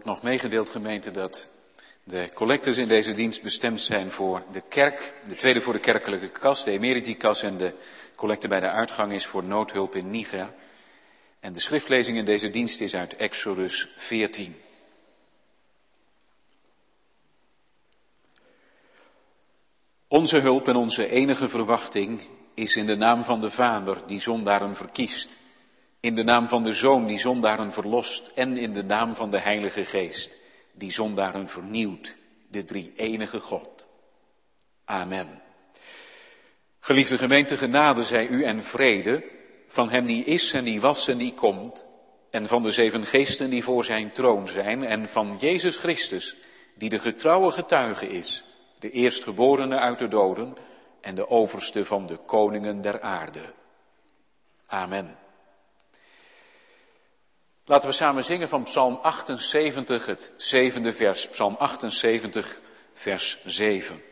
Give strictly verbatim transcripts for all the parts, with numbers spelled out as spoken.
wordt nog meegedeeld, gemeente, dat de collectes in deze dienst bestemd zijn voor de kerk. De tweede voor de kerkelijke kas, de emeritikas, en de collecte bij de uitgang is voor noodhulp in Niger. En de schriftlezing in deze dienst is uit Exodus veertien. Onze hulp en onze enige verwachting is in de naam van de Vader die zondaren verkiest, in de naam van de Zoon die zondaren verlost en in de naam van de Heilige Geest die zondaren vernieuwt, de drie enige God. Amen. Geliefde gemeente, genade zij u en vrede van hem die is en die was en die komt, en van de zeven geesten die voor zijn troon zijn, en van Jezus Christus, die de getrouwe getuige is, de eerstgeborene uit de doden en de overste van de koningen der aarde. Amen. Laten we samen zingen van Psalm achtenzeventig, het zevende vers. Psalm achtenzeventig, vers zeven.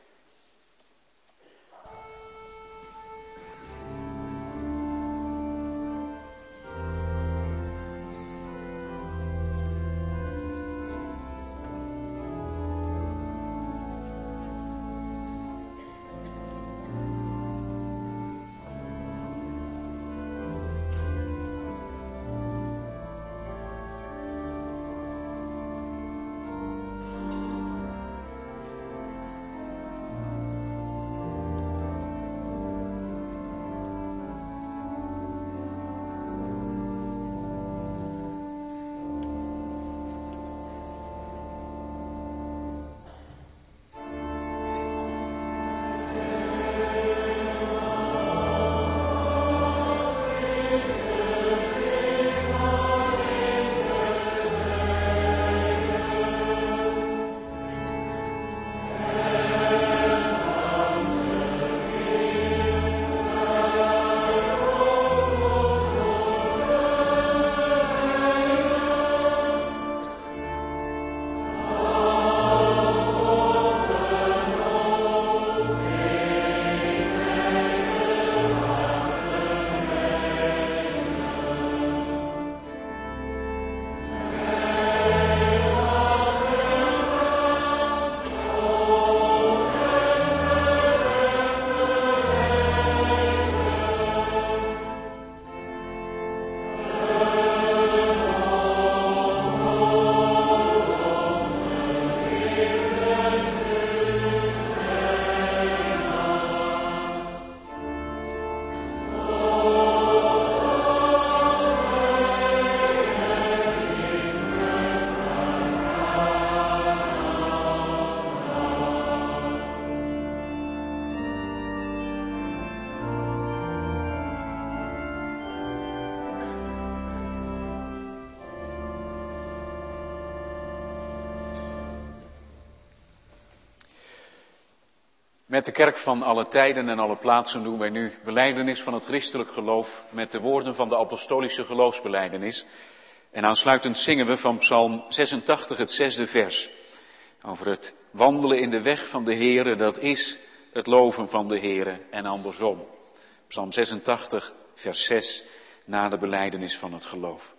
Met de kerk van alle tijden en alle plaatsen doen wij nu belijdenis van het christelijk geloof met de woorden van de apostolische geloofsbelijdenis. En aansluitend zingen we van Psalm zesentachtig, het zesde vers. Over het wandelen in de weg van de Heere, dat is het loven van de Heere en andersom. Psalm zesentachtig, vers zes, na de belijdenis van het geloof.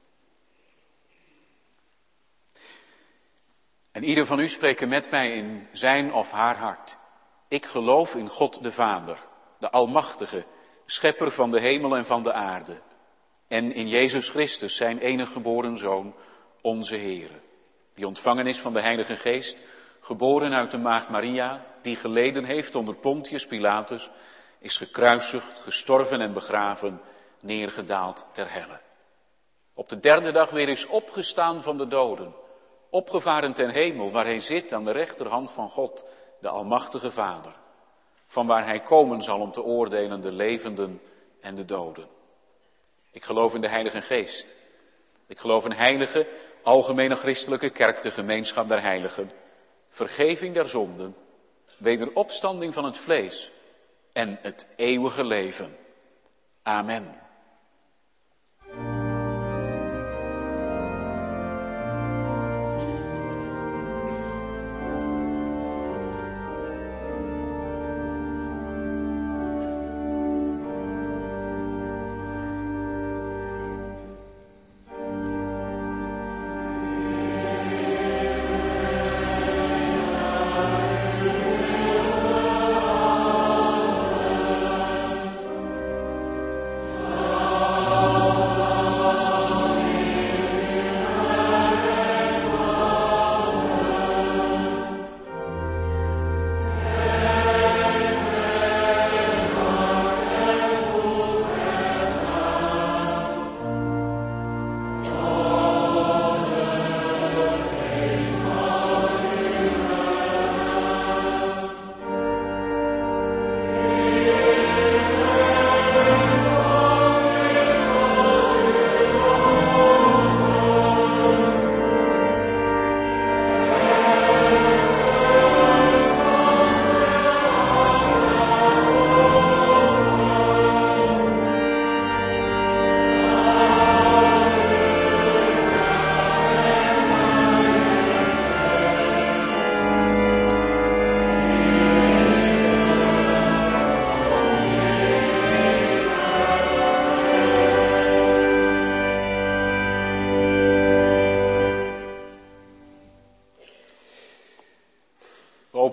En ieder van u spreekt met mij in zijn of haar hart. Ik geloof in God de Vader, de Almachtige, schepper van de hemel en van de aarde. En in Jezus Christus, zijn enige geboren Zoon, onze Heere. Die ontvangen is van de Heilige Geest, geboren uit de maagd Maria, die geleden heeft onder Pontius Pilatus, is gekruisigd, gestorven en begraven, neergedaald ter helle. Op de derde dag weer is opgestaan van de doden, opgevaren ten hemel, waar hij zit aan de rechterhand van God, de Almachtige Vader, van waar hij komen zal om te oordelen de levenden en de doden. Ik geloof in de Heilige Geest. Ik geloof in heilige, algemene christelijke kerk, de gemeenschap der heiligen, vergeving der zonden, wederopstanding van het vlees en het eeuwige leven. Amen.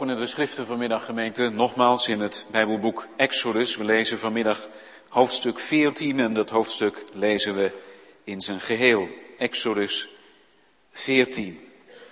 openen de schriften vanmiddag, gemeente, nogmaals in het Bijbelboek Exodus. We lezen vanmiddag hoofdstuk veertien en dat hoofdstuk lezen we in zijn geheel. Exodus veertien.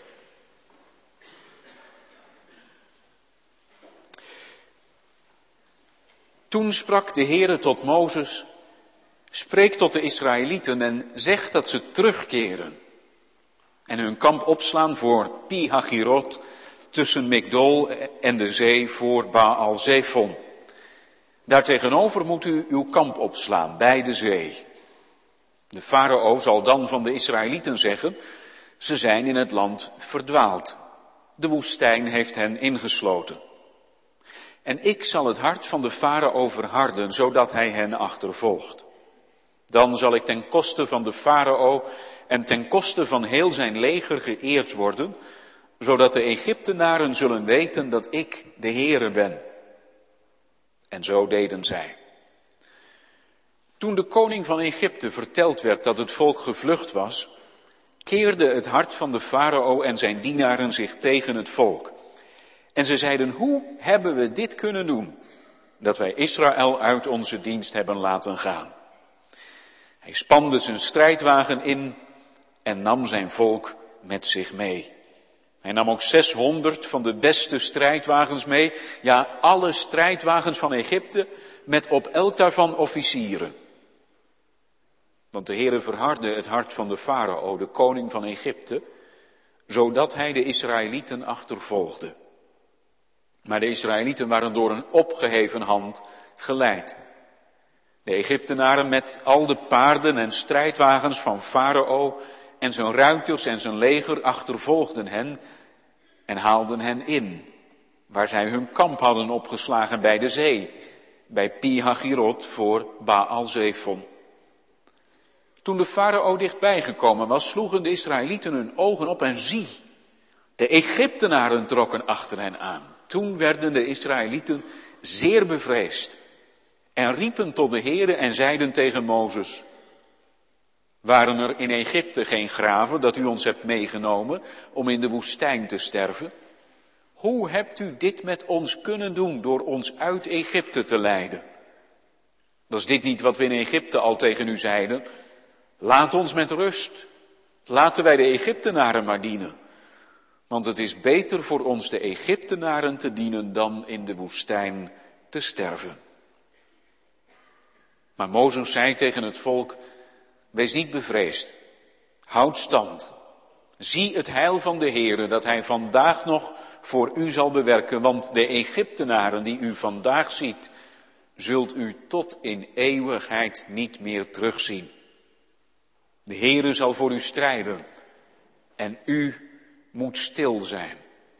Toen sprak de Heere tot Mozes: spreek tot de Israëlieten en zeg dat ze terugkeren en hun kamp opslaan voor Pi-Hagirot, tussen Migdol en de zee voor Baal-Zephon. Daartegenover moet u uw kamp opslaan, bij de zee. De farao zal dan van de Israëlieten zeggen: ze zijn in het land verdwaald. De woestijn heeft hen ingesloten. En ik zal het hart van de farao verharden, zodat hij hen achtervolgt. Dan zal ik ten koste van de farao en ten koste van heel zijn leger geëerd worden, zodat de Egyptenaren zullen weten dat ik de Heere ben. En zo deden zij. Toen de koning van Egypte verteld werd dat het volk gevlucht was, keerde het hart van de farao en zijn dienaren zich tegen het volk. En ze zeiden: hoe hebben we dit kunnen doen, dat wij Israël uit onze dienst hebben laten gaan? Hij spande zijn strijdwagen in en nam zijn volk met zich mee. Hij nam ook zeshonderd van de beste strijdwagens mee, ja, alle strijdwagens van Egypte, met op elk daarvan officieren. Want de Heere verhardde het hart van de farao, de koning van Egypte, zodat hij de Israëlieten achtervolgde. Maar de Israëlieten waren door een opgeheven hand geleid. De Egyptenaren met al de paarden en strijdwagens van farao en zijn ruiters en zijn leger achtervolgden hen en haalden hen in, waar zij hun kamp hadden opgeslagen bij de zee, bij Pi-Hagirot voor Baal-Zephon. Toen de farao dichtbij gekomen was, sloegen de Israëlieten hun ogen op en zie, de Egyptenaren trokken achter hen aan. Toen werden de Israëlieten zeer bevreesd en riepen tot de Heere en zeiden tegen Mozes: waren er in Egypte geen graven dat u ons hebt meegenomen om in de woestijn te sterven? Hoe hebt u dit met ons kunnen doen door ons uit Egypte te leiden? Was dit niet wat we in Egypte al tegen u zeiden? Laat ons met rust. Laten wij de Egyptenaren maar dienen. Want het is beter voor ons de Egyptenaren te dienen dan in de woestijn te sterven. Maar Mozes zei tegen het volk: wees niet bevreesd. Houd stand. Zie het heil van de Heere, dat hij vandaag nog voor u zal bewerken. Want de Egyptenaren die u vandaag ziet, zult u tot in eeuwigheid niet meer terugzien. De Heere zal voor u strijden en u moet stil zijn.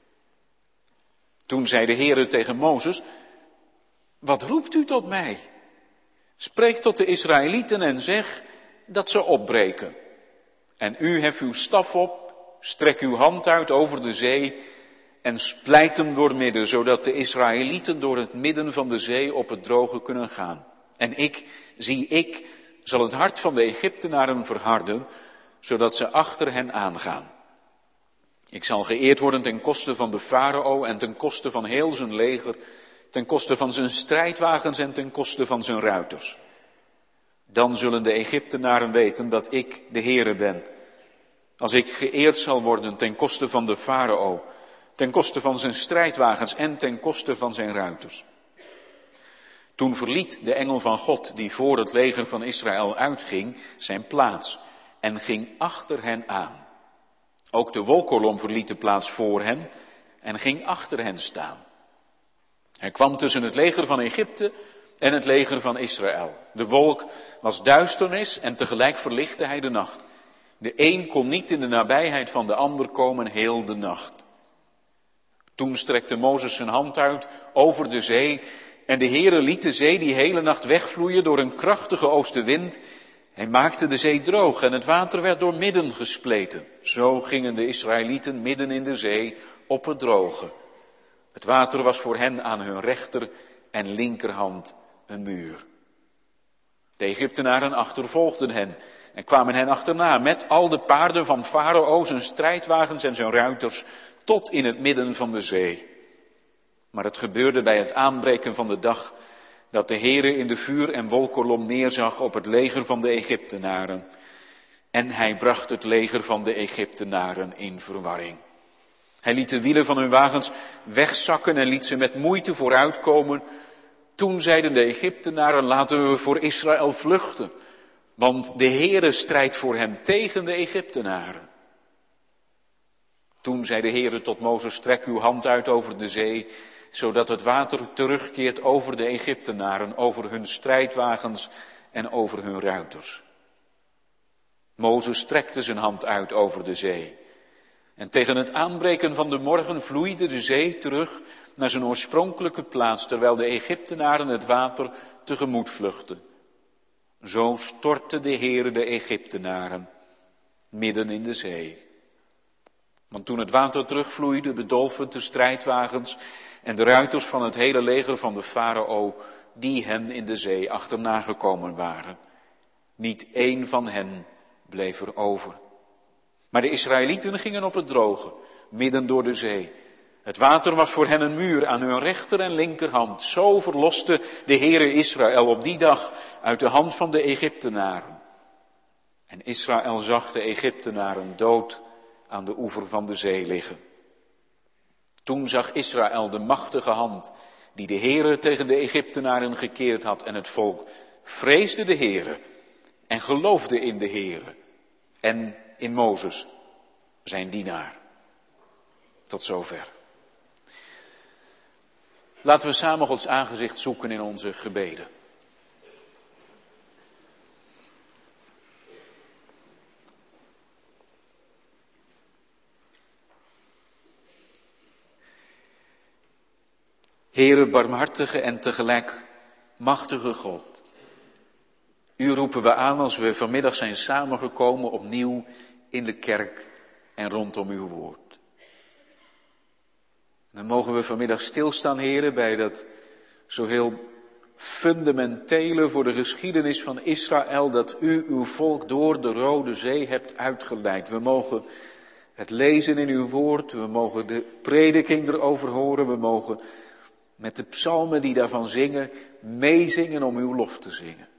Toen zei de Heere tegen Mozes: wat roept u tot mij? Spreek tot de Israëlieten en zeg dat ze opbreken. En u hef uw staf op, strek uw hand uit over de zee en splijt hem doormidden, zodat de Israëlieten door het midden van de zee op het droge kunnen gaan. En ik, zie ik, zal het hart van de Egyptenaren verharden, zodat ze achter hen aangaan. Ik zal geëerd worden ten koste van de farao en ten koste van heel zijn leger, ten koste van zijn strijdwagens en ten koste van zijn ruiters. Dan zullen de Egyptenaren weten dat ik de Heere ben, als ik geëerd zal worden ten koste van de farao, ten koste van zijn strijdwagens en ten koste van zijn ruiters. Toen verliet de engel van God, die voor het leger van Israël uitging, zijn plaats en ging achter hen aan. Ook de wolkolom verliet de plaats voor hen en ging achter hen staan. Hij kwam tussen het leger van Egypte en het leger van Israël. De wolk was duisternis en tegelijk verlichtte hij de nacht. De een kon niet in de nabijheid van de ander komen heel de nacht. Toen strekte Mozes zijn hand uit over de zee en de Heere liet de zee die hele nacht wegvloeien door een krachtige oostenwind. Hij maakte de zee droog en het water werd door midden gespleten. Zo gingen de Israëlieten midden in de zee op het droge. Het water was voor hen aan hun rechter en linkerhand een muur. De Egyptenaren achtervolgden hen en kwamen hen achterna met al de paarden van Farao, zijn strijdwagens en zijn ruiters, tot in het midden van de zee. Maar het gebeurde bij het aanbreken van de dag dat de Heere in de vuur- en wolkolom neerzag op het leger van de Egyptenaren. En hij bracht het leger van de Egyptenaren in verwarring. Hij liet de wielen van hun wagens wegzakken en liet ze met moeite vooruitkomen. Toen zeiden de Egyptenaren, laten we voor Israël vluchten, want de Heere strijdt voor hem tegen de Egyptenaren. Toen zei de Heere tot Mozes, strek uw hand uit over de zee, zodat het water terugkeert over de Egyptenaren, over hun strijdwagens en over hun ruiters. Mozes strekte zijn hand uit over de zee. En tegen het aanbreken van de morgen vloeide de zee terug naar zijn oorspronkelijke plaats, terwijl de Egyptenaren het water tegemoet vluchtten. Zo stortte de Heere de Egyptenaren midden in de zee. Want toen het water terugvloeide, bedolven de strijdwagens en de ruiters van het hele leger van de farao, die hen in de zee achterna gekomen waren. Niet één van hen bleef er over. Maar de Israëlieten gingen op het droge, midden door de zee. Het water was voor hen een muur aan hun rechter en linkerhand. Zo verloste de Heere Israël op die dag uit de hand van de Egyptenaren. En Israël zag de Egyptenaren dood aan de oever van de zee liggen. Toen zag Israël de machtige hand die de Heere tegen de Egyptenaren gekeerd had, en het volk vreesde de Heere en geloofde in de Heere en in Mozes, zijn dienaar. Tot zover. Laten we samen Gods aangezicht zoeken in onze gebeden. Heere, barmhartige en tegelijk machtige God. U roepen we aan als we vanmiddag zijn samengekomen opnieuw in de kerk en rondom uw woord. Dan mogen we vanmiddag stilstaan, Heere, bij dat zo heel fundamentele voor de geschiedenis van Israël, dat u uw volk door de Rode Zee hebt uitgeleid. We mogen het lezen in uw woord, we mogen de prediking erover horen, we mogen met de psalmen die daarvan zingen, meezingen om uw lof te zingen.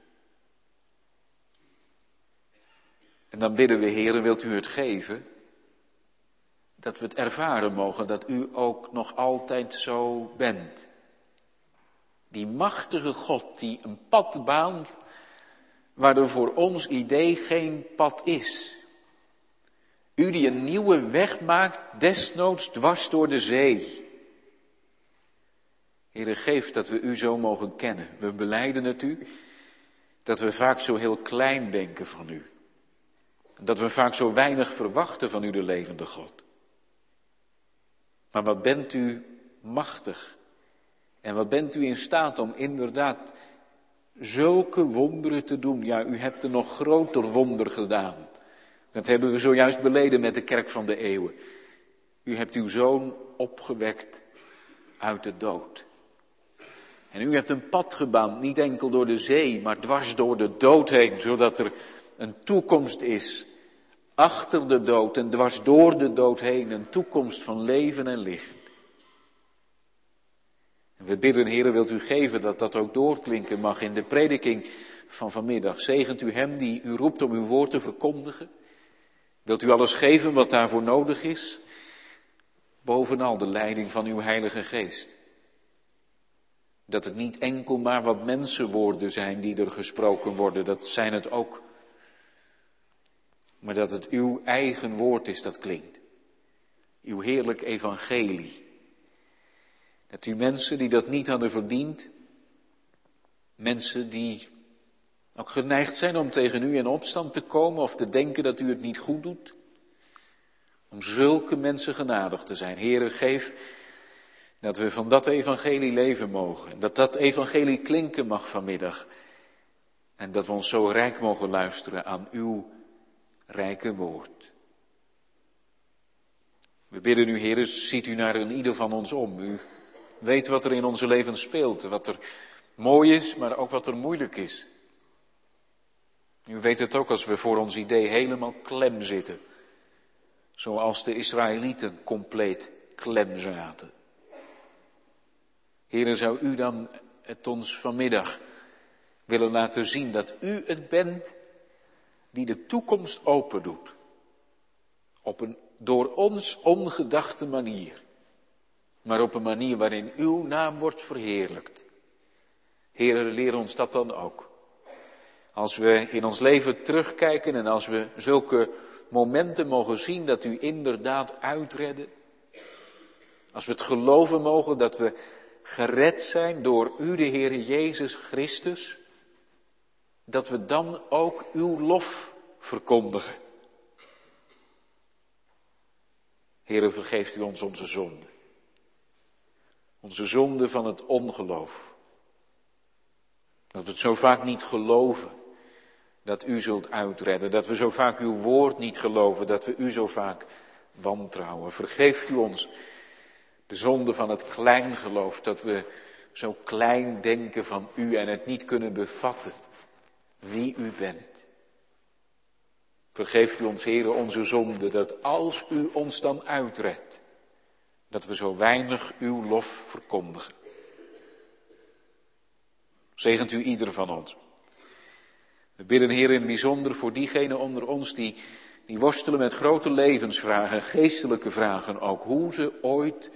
En dan bidden we, Heere, wilt u het geven, dat we het ervaren mogen, dat u ook nog altijd zo bent. Die machtige God die een pad baant, waar er voor ons idee geen pad is. U die een nieuwe weg maakt, desnoods dwars door de zee. Heere, geef dat we u zo mogen kennen. We belijden het u, dat we vaak zo heel klein denken van u. Dat we vaak zo weinig verwachten van u, de levende God. Maar wat bent u machtig. En wat bent u in staat om inderdaad zulke wonderen te doen. Ja, u hebt een nog groter wonder gedaan. Dat hebben we zojuist beleden met de kerk van de eeuwen. U hebt uw zoon opgewekt uit de dood. En u hebt een pad gebaand, niet enkel door de zee, maar dwars door de dood heen, zodat er een toekomst is achter de dood en dwars door de dood heen, een toekomst van leven en licht. En we bidden, Heere, wilt u geven dat dat ook doorklinken mag in de prediking van vanmiddag. Zegent u hem die u roept om uw woord te verkondigen. Wilt u alles geven wat daarvoor nodig is? Bovenal de leiding van uw Heilige Geest. Dat het niet enkel maar wat mensenwoorden zijn die er gesproken worden, dat zijn het ook. Maar dat het uw eigen woord is dat klinkt. Uw heerlijk evangelie. Dat u mensen die dat niet hadden verdiend, mensen die ook geneigd zijn om tegen u in opstand te komen of te denken dat u het niet goed doet, om zulke mensen genadig te zijn. Heere, geef dat we van dat evangelie leven mogen. Dat dat evangelie klinken mag vanmiddag. En dat we ons zo rijk mogen luisteren aan uw rijke woord. We bidden u, Heere, ziet u naar een ieder van ons om. U weet wat er in onze leven speelt. Wat er mooi is, maar ook wat er moeilijk is. U weet het ook als we voor ons idee helemaal klem zitten. Zoals de Israëlieten compleet klem zaten. Heere, zou u dan het ons vanmiddag willen laten zien dat u het bent die de toekomst open doet. Op een door ons ongedachte manier. Maar op een manier waarin uw naam wordt verheerlijkt. Heere, leer ons dat dan ook. Als we in ons leven terugkijken en als we zulke momenten mogen zien dat u inderdaad uitredde. Als we het geloven mogen dat we gered zijn door u, de Heere Jezus Christus. Dat we dan ook uw lof verkondigen. Heere, vergeeft u ons onze zonde. Onze zonde van het ongeloof. Dat we het zo vaak niet geloven. Dat u zult uitredden. Dat we zo vaak uw woord niet geloven. Dat we u zo vaak wantrouwen. Vergeeft u ons de zonde van het kleingeloof. Dat we zo klein denken van u en het niet kunnen bevatten. Wie u bent. Vergeeft u ons, Heere, onze zonde, dat als u ons dan uitredt, dat we zo weinig uw lof verkondigen. Zegent u ieder van ons. We bidden, Heer, in het bijzonder voor diegenen onder ons die, die worstelen met grote levensvragen, geestelijke vragen ook, hoe ze ooit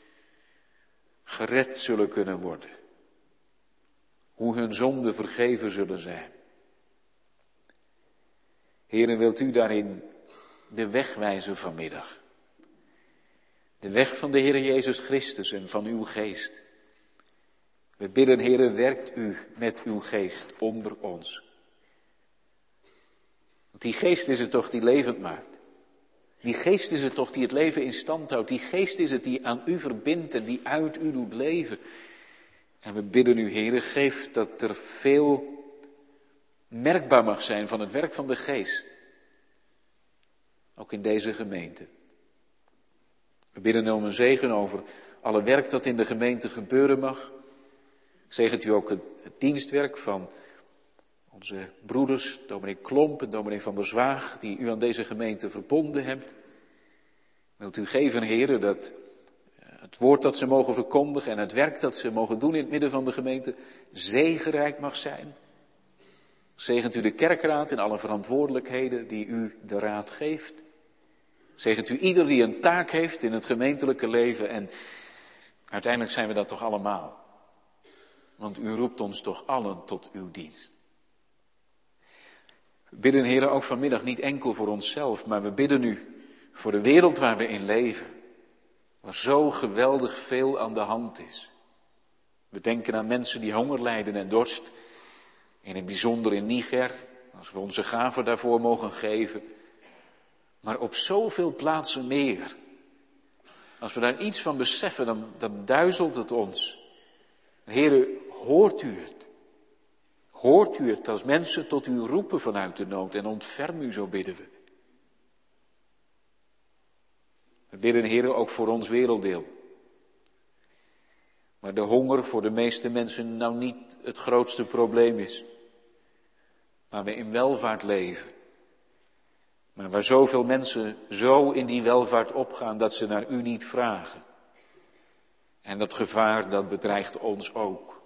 gered zullen kunnen worden. Hoe hun zonden vergeven zullen zijn. Heere, wilt u daarin de weg wijzen vanmiddag. De weg van de Heere Jezus Christus en van uw geest. We bidden, Heere, werkt u met uw geest onder ons. Want die geest is het toch die levend maakt. Die geest is het toch die het leven in stand houdt. Die geest is het die aan u verbindt en die uit u doet leven. En we bidden u, Heere, geef dat er veel merkbaar mag zijn van het werk van de geest. Ook in deze gemeente. We bidden om een zegen over alle werk dat in de gemeente gebeuren mag. Zegent u ook het, het dienstwerk van onze broeders, dominee Klomp en dominee van der Zwaag, die u aan deze gemeente verbonden hebt. Wilt u geven, Heere, dat het woord dat ze mogen verkondigen en het werk dat ze mogen doen in het midden van de gemeente zegenrijk mag zijn. Zegent u de kerkraad in alle verantwoordelijkheden die u de raad geeft. Zegent u ieder die een taak heeft in het gemeentelijke leven. En uiteindelijk zijn we dat toch allemaal. Want u roept ons toch allen tot uw dienst. We bidden, Heere, ook vanmiddag niet enkel voor onszelf, maar we bidden u voor de wereld waar we in leven. Waar zo geweldig veel aan de hand is. We denken aan mensen die honger lijden en dorst. In het bijzonder in Niger, als we onze gaven daarvoor mogen geven. Maar op zoveel plaatsen meer. Als we daar iets van beseffen, dan, dan duizelt het ons. Heere, hoort u het? Hoort u het als mensen tot u roepen vanuit de nood en ontferm u, zo bidden we. We bidden, Heere, ook voor ons werelddeel. Maar de honger voor de meeste mensen nou niet het grootste probleem is. Waar we in welvaart leven. Maar waar zoveel mensen zo in die welvaart opgaan dat ze naar u niet vragen. En dat gevaar, dat bedreigt ons ook.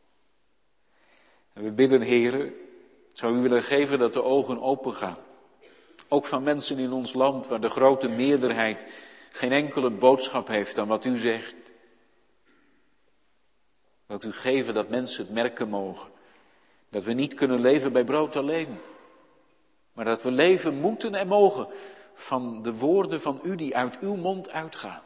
En we bidden, Heere, zou u willen geven dat de ogen open gaan. Ook van mensen in ons land waar de grote meerderheid geen enkele boodschap heeft aan wat u zegt. Wilt u geven dat mensen het merken mogen. Dat we niet kunnen leven bij brood alleen. Maar dat we leven moeten en mogen van de woorden van u die uit uw mond uitgaan.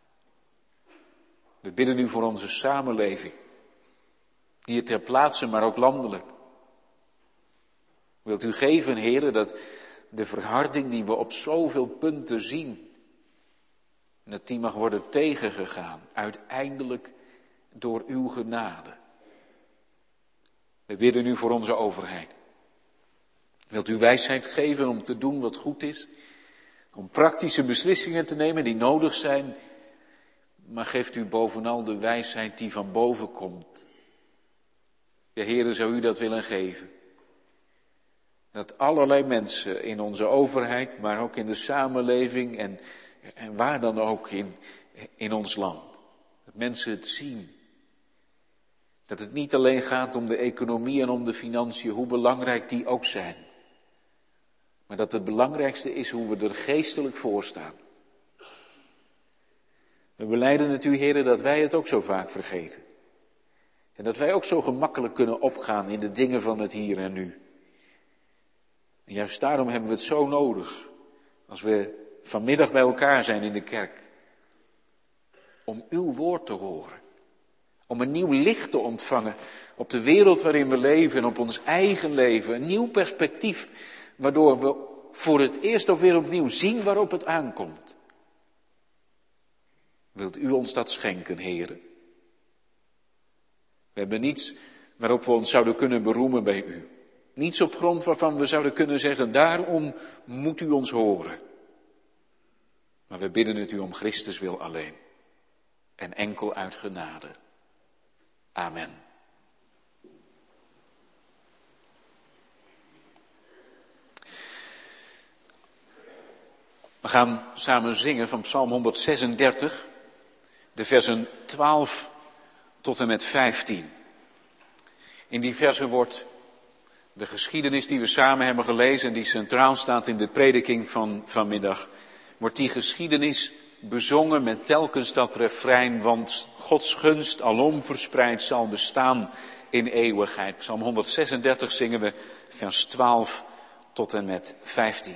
We bidden u voor onze samenleving. Hier ter plaatse, maar ook landelijk. Wilt u geven, Heere, dat de verharding die we op zoveel punten zien, dat die mag worden tegengegaan, uiteindelijk door uw genade. We bidden u voor onze overheid. Wilt u wijsheid geven om te doen wat goed is, om praktische beslissingen te nemen die nodig zijn, maar geeft u bovenal de wijsheid die van boven komt. De Heere, zou u dat willen geven. Dat allerlei mensen in onze overheid, maar ook in de samenleving en, en waar dan ook in, in ons land. Dat mensen het zien. Dat het niet alleen gaat om de economie en om de financiën, hoe belangrijk die ook zijn. Maar dat het belangrijkste is hoe we er geestelijk voor staan. We belijden het u, Heere, dat wij het ook zo vaak vergeten. En dat wij ook zo gemakkelijk kunnen opgaan in de dingen van het hier en nu. En juist daarom hebben we het zo nodig, als we vanmiddag bij elkaar zijn in de kerk, om uw woord te horen. Om een nieuw licht te ontvangen op de wereld waarin we leven en op ons eigen leven. Een nieuw perspectief, waardoor we voor het eerst of weer opnieuw zien waarop het aankomt. Wilt u ons dat schenken, Heere? We hebben niets waarop we ons zouden kunnen beroemen bij u. Niets op grond waarvan we zouden kunnen zeggen, daarom moet u ons horen. Maar we bidden het u om Christus wil alleen. En enkel uit genade. Amen. We gaan samen zingen van Psalm honderdzesendertig, de versen twaalf tot en met vijftien. In die versen wordt de geschiedenis die we samen hebben gelezen en die centraal staat in de prediking van vanmiddag, wordt die geschiedenis bezongen met telkens dat refrein, want Gods gunst alom verspreid zal bestaan in eeuwigheid. Psalm honderdzesendertig zingen we vers twaalf tot en met vijftien.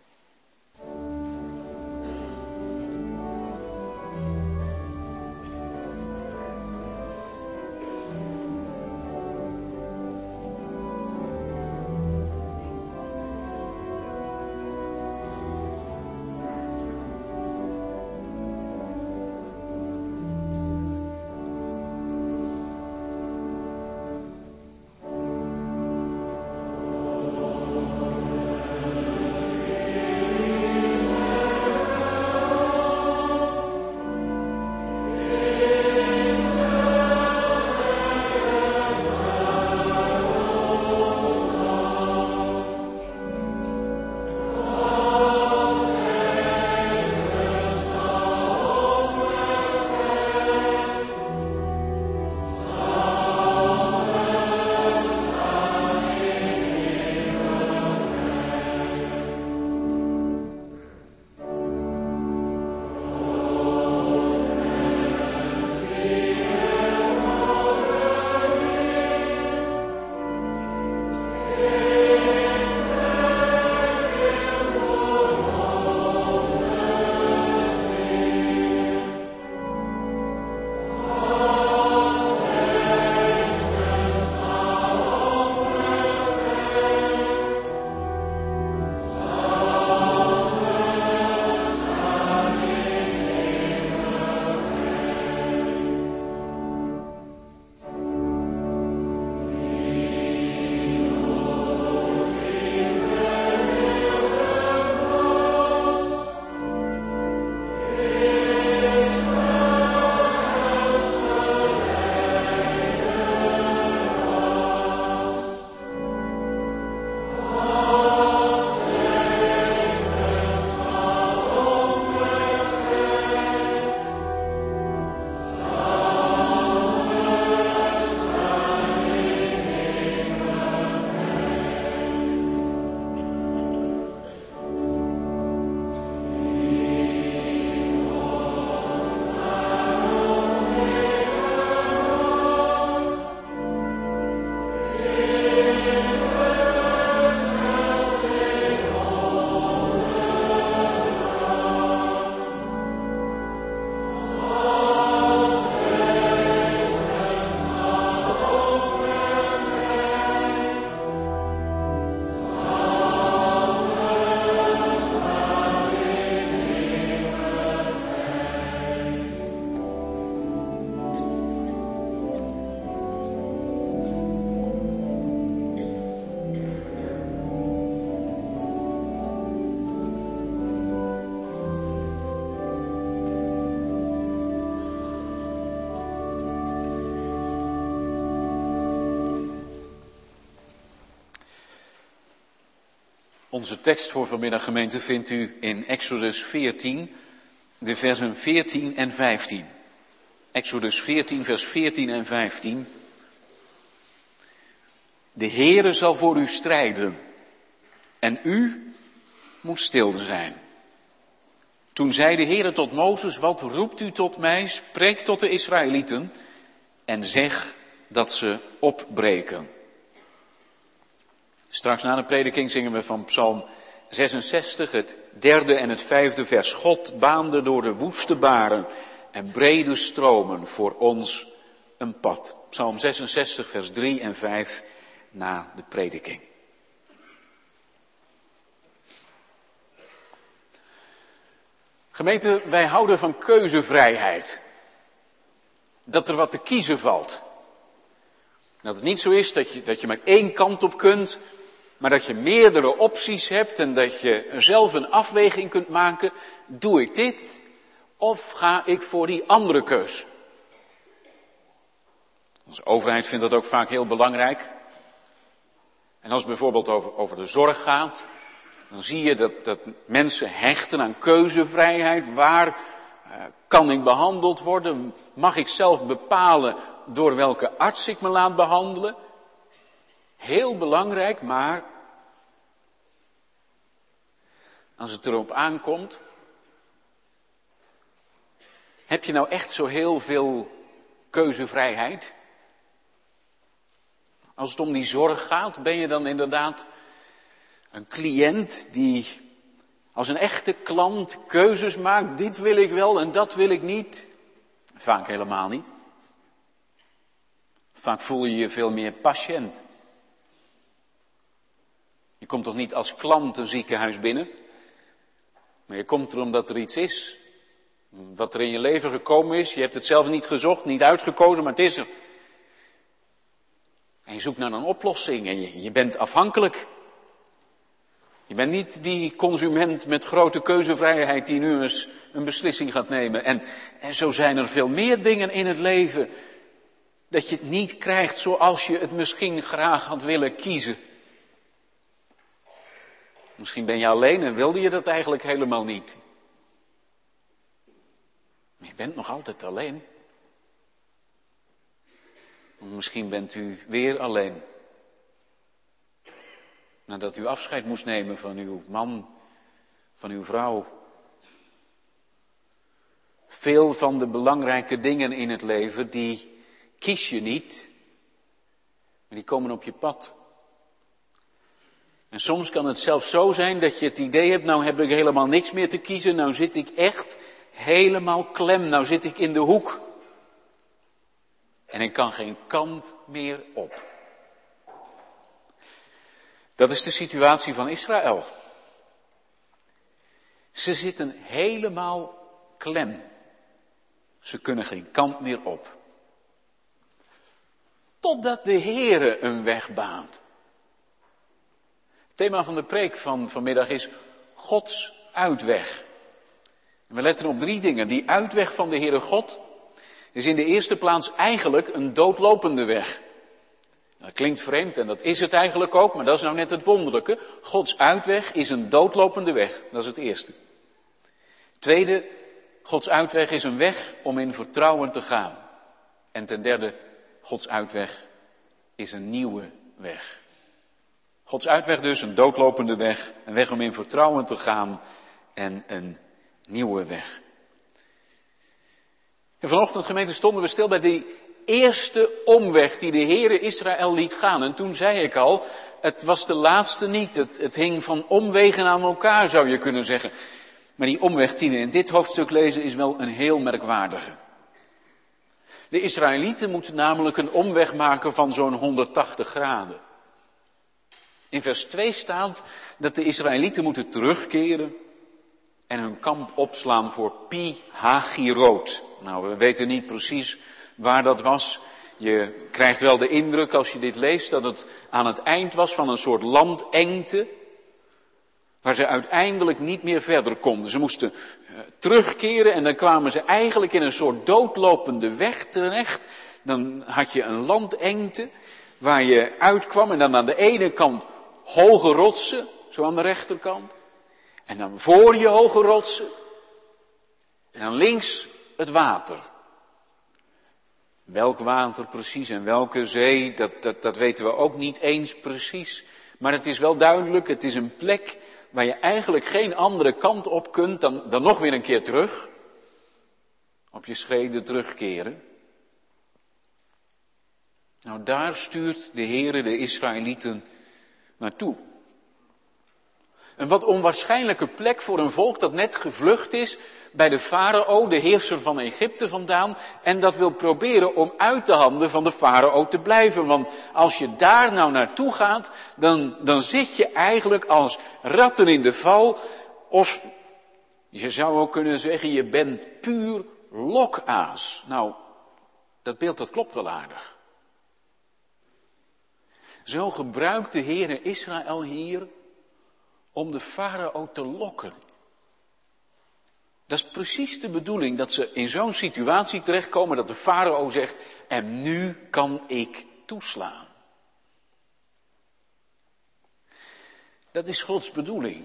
Onze tekst voor vanmiddag, gemeente, vindt u in Exodus veertien, de versen veertien en vijftien. Exodus veertien, vers veertien en vijftien. De Heere zal voor u strijden en u moet stil zijn. Toen zei de Heere tot Mozes, wat roept u tot mij? Spreek tot de Israëlieten en zeg dat ze opbreken. Straks na de prediking zingen we van Psalm zesenzestig, het derde en het vijfde vers. God baande door de woeste baren en brede stromen voor ons een pad. Psalm zesenzestig, vers drie en vijf na de prediking. Gemeente, wij houden van keuzevrijheid. Dat er wat te kiezen valt. Dat het niet zo is dat je, dat je maar één kant op kunt, maar dat je meerdere opties hebt en dat je zelf een afweging kunt maken. Doe ik dit of ga ik voor die andere keus? Onze overheid vindt dat ook vaak heel belangrijk. En als het bijvoorbeeld over, over de zorg gaat, dan zie je dat, dat mensen hechten aan keuzevrijheid. Waar uh, kan ik behandeld worden? Mag ik zelf bepalen door welke arts ik me laat behandelen? Heel belangrijk, maar als het erop aankomt, heb je nou echt zo heel veel keuzevrijheid? Als het om die zorg gaat, ben je dan inderdaad een cliënt die als een echte klant keuzes maakt. Dit wil ik wel en dat wil ik niet. Vaak helemaal niet. Vaak voel je je veel meer patiënt. Je komt toch niet als klant een ziekenhuis binnen. Maar je komt er omdat er iets is. Wat er in je leven gekomen is. Je hebt het zelf niet gezocht, niet uitgekozen, maar het is er. En je zoekt naar een oplossing en je, je bent afhankelijk. Je bent niet die consument met grote keuzevrijheid die nu eens een beslissing gaat nemen. En, en zo zijn er veel meer dingen in het leven dat je het niet krijgt zoals je het misschien graag had willen kiezen. Misschien ben je alleen en wilde je dat eigenlijk helemaal niet. Maar je bent nog altijd alleen. Misschien bent u weer alleen. Nadat u afscheid moest nemen van uw man, van uw vrouw. Veel van de belangrijke dingen in het leven, die kies je niet, maar die komen op je pad. En soms kan het zelfs zo zijn dat je het idee hebt, nou heb ik helemaal niks meer te kiezen, nou zit ik echt helemaal klem, nou zit ik in de hoek. En ik kan geen kant meer op. Dat is de situatie van Israël. Ze zitten helemaal klem. Ze kunnen geen kant meer op. Totdat de Heere een weg baant. Het thema van de preek van vanmiddag is Gods uitweg. En we letten op drie dingen. Die uitweg van de Heere God is in de eerste plaats eigenlijk een doodlopende weg. Dat klinkt vreemd en dat is het eigenlijk ook, maar dat is nou net het wonderlijke. Gods uitweg is een doodlopende weg. Dat is het eerste. Tweede, Gods uitweg is een weg om in vertrouwen te gaan. En ten derde, Gods uitweg is een nieuwe weg. Gods uitweg dus, een doodlopende weg, een weg om in vertrouwen te gaan en een nieuwe weg. En vanochtend, gemeente, stonden we stil bij die eerste omweg die de Heere Israël liet gaan. En toen zei ik al, het was de laatste niet. Het, het hing van omwegen aan elkaar, zou je kunnen zeggen. Maar die omweg die we in dit hoofdstuk lezen is wel een heel merkwaardige. De Israëlieten moeten namelijk een omweg maken van zo'n honderdtachtig graden. In vers twee staat dat de Israëlieten moeten terugkeren en hun kamp opslaan voor Pi Hahiroth. Nou, we weten niet precies waar dat was. Je krijgt wel de indruk als je dit leest dat het aan het eind was van een soort landengte, waar ze uiteindelijk niet meer verder konden. Ze moesten uh, terugkeren en dan kwamen ze eigenlijk in een soort doodlopende weg terecht. Dan had je een landengte waar je uitkwam en dan aan de ene kant hoge rotsen, zo aan de rechterkant. En dan voor je hoge rotsen. En dan links het water. Welk water precies en welke zee, dat, dat, dat weten we ook niet eens precies. Maar het is wel duidelijk, het is een plek waar je eigenlijk geen andere kant op kunt dan, dan nog weer een keer terug. Op je schreden terugkeren. Nou, daar stuurt de Heere de Israëlieten naartoe. Een wat onwaarschijnlijke plek voor een volk dat net gevlucht is bij de farao, de heerser van Egypte vandaan, en dat wil proberen om uit de handen van de farao te blijven. Want als je daar nou naartoe gaat, dan, dan zit je eigenlijk als ratten in de val, of je zou ook kunnen zeggen, je bent puur lokaas. Nou, dat beeld dat klopt wel aardig. Zo gebruikt de Heere Israël hier om de farao te lokken. Dat is precies de bedoeling, dat ze in zo'n situatie terechtkomen dat de farao zegt, en nu kan ik toeslaan. Dat is Gods bedoeling.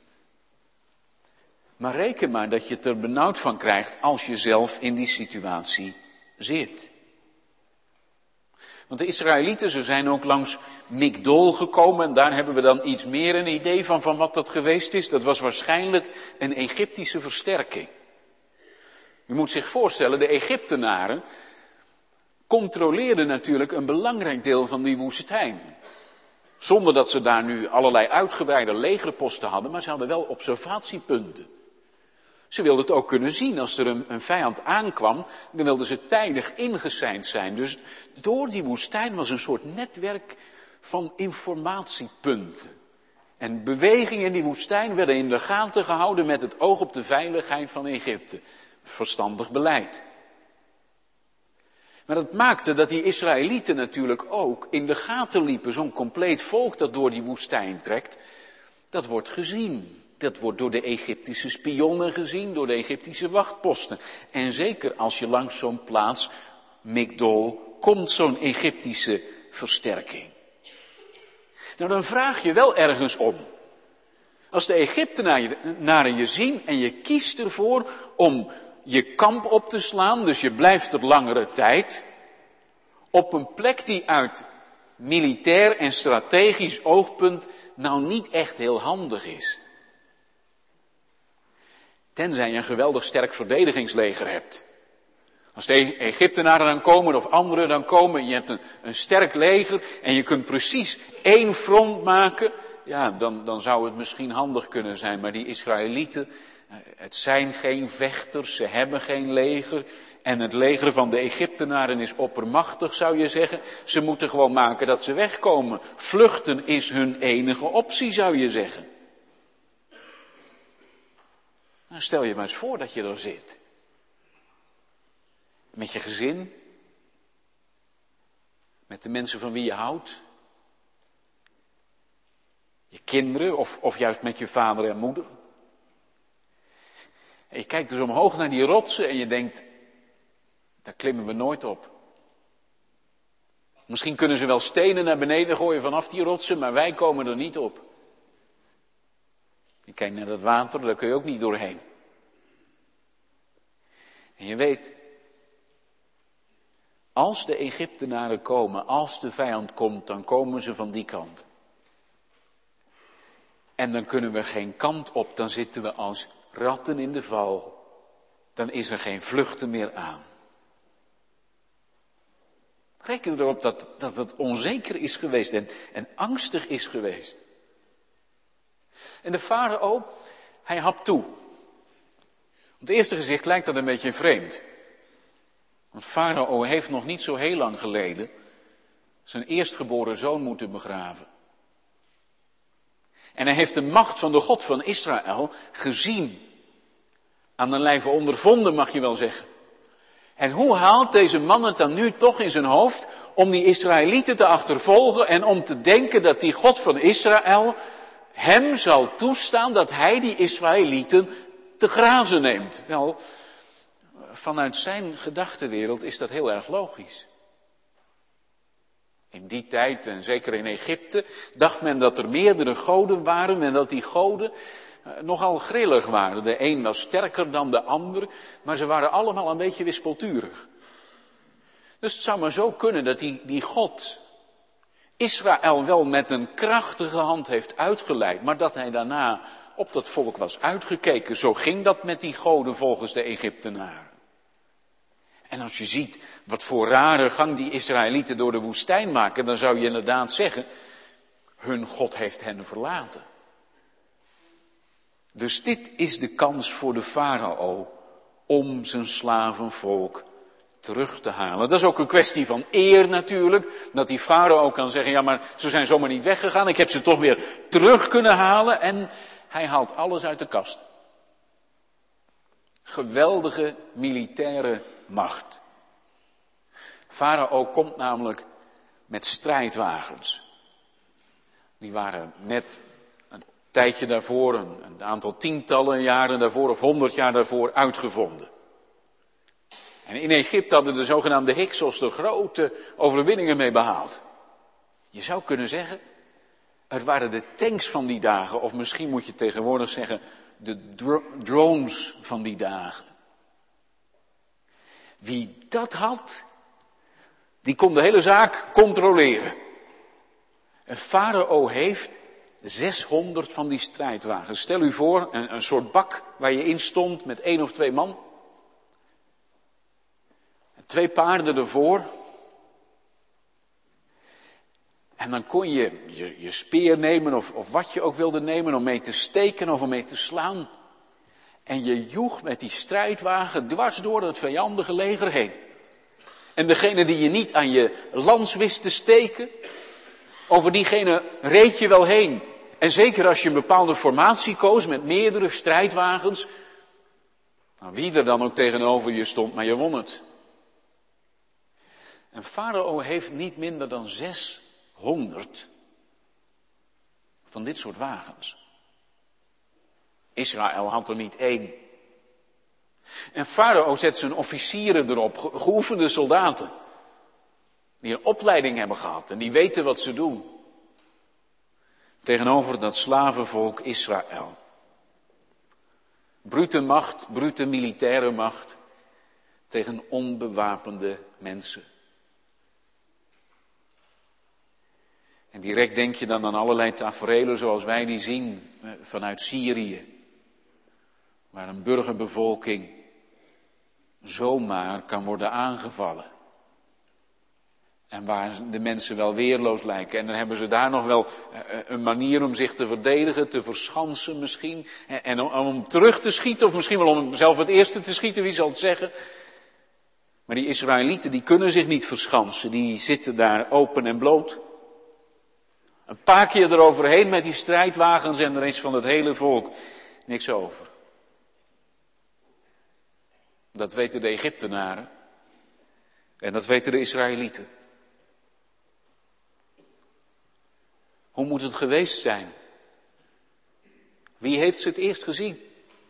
Maar reken maar dat je het er benauwd van krijgt als je zelf in die situatie zit. Want de Israëlieten, ze zijn ook langs Migdol gekomen en daar hebben we dan iets meer een idee van, van wat dat geweest is. Dat was waarschijnlijk een Egyptische versterking. U moet zich voorstellen, de Egyptenaren controleerden natuurlijk een belangrijk deel van die woestijn. Zonder dat ze daar nu allerlei uitgebreide legerposten hadden, maar ze hadden wel observatiepunten. Ze wilden het ook kunnen zien als er een, een vijand aankwam, dan wilden ze tijdig ingeseind zijn. Dus door die woestijn was een soort netwerk van informatiepunten. En bewegingen in die woestijn werden in de gaten gehouden met het oog op de veiligheid van Egypte. Verstandig beleid. Maar dat maakte dat die Israëlieten natuurlijk ook in de gaten liepen. Zo'n compleet volk dat door die woestijn trekt, dat wordt gezien. Dat wordt door de Egyptische spionnen gezien, door de Egyptische wachtposten. En zeker als je langs zo'n plaats, Migdol, komt zo'n Egyptische versterking. Nou, dan vraag je wel ergens om. Als de Egyptenaren je zien en je kiest ervoor om je kamp op te slaan, dus je blijft er langere tijd, op een plek die uit militair en strategisch oogpunt nou niet echt heel handig is. Tenzij je een geweldig sterk verdedigingsleger hebt. Als de Egyptenaren dan komen of anderen dan komen, je hebt een, een sterk leger en je kunt precies één front maken, ja, dan, dan zou het misschien handig kunnen zijn. Maar die Israëlieten, het zijn geen vechters, ze hebben geen leger. En het leger van de Egyptenaren is oppermachtig, zou je zeggen. Ze moeten gewoon maken dat ze wegkomen. Vluchten is hun enige optie, zou je zeggen. Nou, stel je maar eens voor dat je er zit. Met je gezin. Met de mensen van wie je houdt. Je kinderen of, of juist met je vader en moeder. En je kijkt dus omhoog naar die rotsen en je denkt, daar klimmen we nooit op. Misschien kunnen ze wel stenen naar beneden gooien vanaf die rotsen, maar wij komen er niet op. Je kijkt naar dat water, daar kun je ook niet doorheen. En je weet, als de Egyptenaren komen, als de vijand komt, dan komen ze van die kant. En dan kunnen we geen kant op, dan zitten we als ratten in de val. Dan is er geen vluchten meer aan. Reken erop dat, dat het onzeker is geweest en, en angstig is geweest. En de farao, hij hapt toe. Op het eerste gezicht lijkt dat een beetje vreemd. Want farao heeft nog niet zo heel lang geleden zijn eerstgeboren zoon moeten begraven. En hij heeft de macht van de God van Israël gezien. Aan de lijve ondervonden, mag je wel zeggen. En hoe haalt deze man het dan nu toch in zijn hoofd om die Israëlieten te achtervolgen en om te denken dat die God van Israël hem zal toestaan dat hij die Israëlieten te grazen neemt? Wel, vanuit zijn gedachtenwereld is dat heel erg logisch. In die tijd, en zeker in Egypte, dacht men dat er meerdere goden waren en dat die goden nogal grillig waren. De een was sterker dan de ander, maar ze waren allemaal een beetje wispelturig. Dus het zou maar zo kunnen dat die, die God Israël wel met een krachtige hand heeft uitgeleid, maar dat hij daarna op dat volk was uitgekeken. Zo ging dat met die goden volgens de Egyptenaren. En als je ziet wat voor rare gang die Israëlieten door de woestijn maken, dan zou je inderdaad zeggen, hun God heeft hen verlaten. Dus dit is de kans voor de farao om zijn slavenvolk terug te halen. Dat is ook een kwestie van eer natuurlijk, dat die farao kan zeggen, ja maar ze zijn zomaar niet weggegaan, ik heb ze toch weer terug kunnen halen en hij haalt alles uit de kast. Geweldige militaire macht. Farao komt namelijk met strijdwagens. Die waren net een tijdje daarvoor, een, een aantal tientallen jaren daarvoor of honderd jaar daarvoor uitgevonden. En in Egypte hadden de zogenaamde Hyksos er grote overwinningen mee behaald. Je zou kunnen zeggen, het waren de tanks van die dagen, of misschien moet je tegenwoordig zeggen, de dro- drones van die dagen. Wie dat had, die kon de hele zaak controleren. Een farao heeft zeshonderd van die strijdwagens. Stel u voor, een, een soort bak waar je in stond met één of twee man. Twee paarden ervoor. En dan kon je je, je speer nemen of, of wat je ook wilde nemen om mee te steken of om mee te slaan. En je joeg met die strijdwagen dwars door het vijandige leger heen. En degene die je niet aan je lans wist te steken, over diegene reed je wel heen. En zeker als je een bepaalde formatie koos met meerdere strijdwagens, nou, wie er dan ook tegenover je stond, maar je won het. En farao heeft niet minder dan zeshonderd van dit soort wagens. Israël had er niet één. En farao zet zijn officieren erop, ge- geoefende soldaten. Die een opleiding hebben gehad en die weten wat ze doen. Tegenover dat slavenvolk Israël. Brute macht, brute militaire macht tegen onbewapende mensen. En direct denk je dan aan allerlei taferelen zoals wij die zien vanuit Syrië. Waar een burgerbevolking zomaar kan worden aangevallen. En waar de mensen wel weerloos lijken. En dan hebben ze daar nog wel een manier om zich te verdedigen, te verschansen misschien. En om terug te schieten, of misschien wel om zelf het eerste te schieten, wie zal het zeggen. Maar die Israëlieten die kunnen zich niet verschansen, die zitten daar open en bloot. Een paar keer eroverheen met die strijdwagens en er is van het hele volk niks over. Dat weten de Egyptenaren. En dat weten de Israëlieten. Hoe moet het geweest zijn? Wie heeft ze het eerst gezien?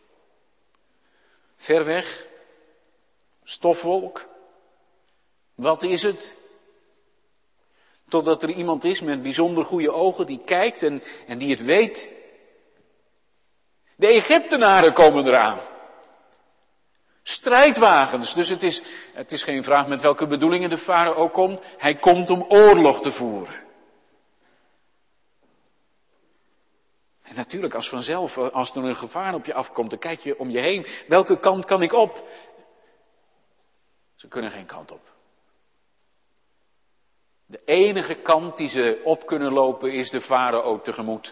Ver weg? Stofwolk? Wat is het? Totdat er iemand is met bijzonder goede ogen die kijkt en, en die het weet. De Egyptenaren komen eraan. Strijdwagens, dus het is, het is geen vraag met welke bedoelingen de farao komt. Hij komt om oorlog te voeren. En natuurlijk als vanzelf, als er een gevaar op je afkomt, dan kijk je om je heen. Welke kant kan ik op? Ze kunnen geen kant op. De enige kant die ze op kunnen lopen is de farao tegemoet.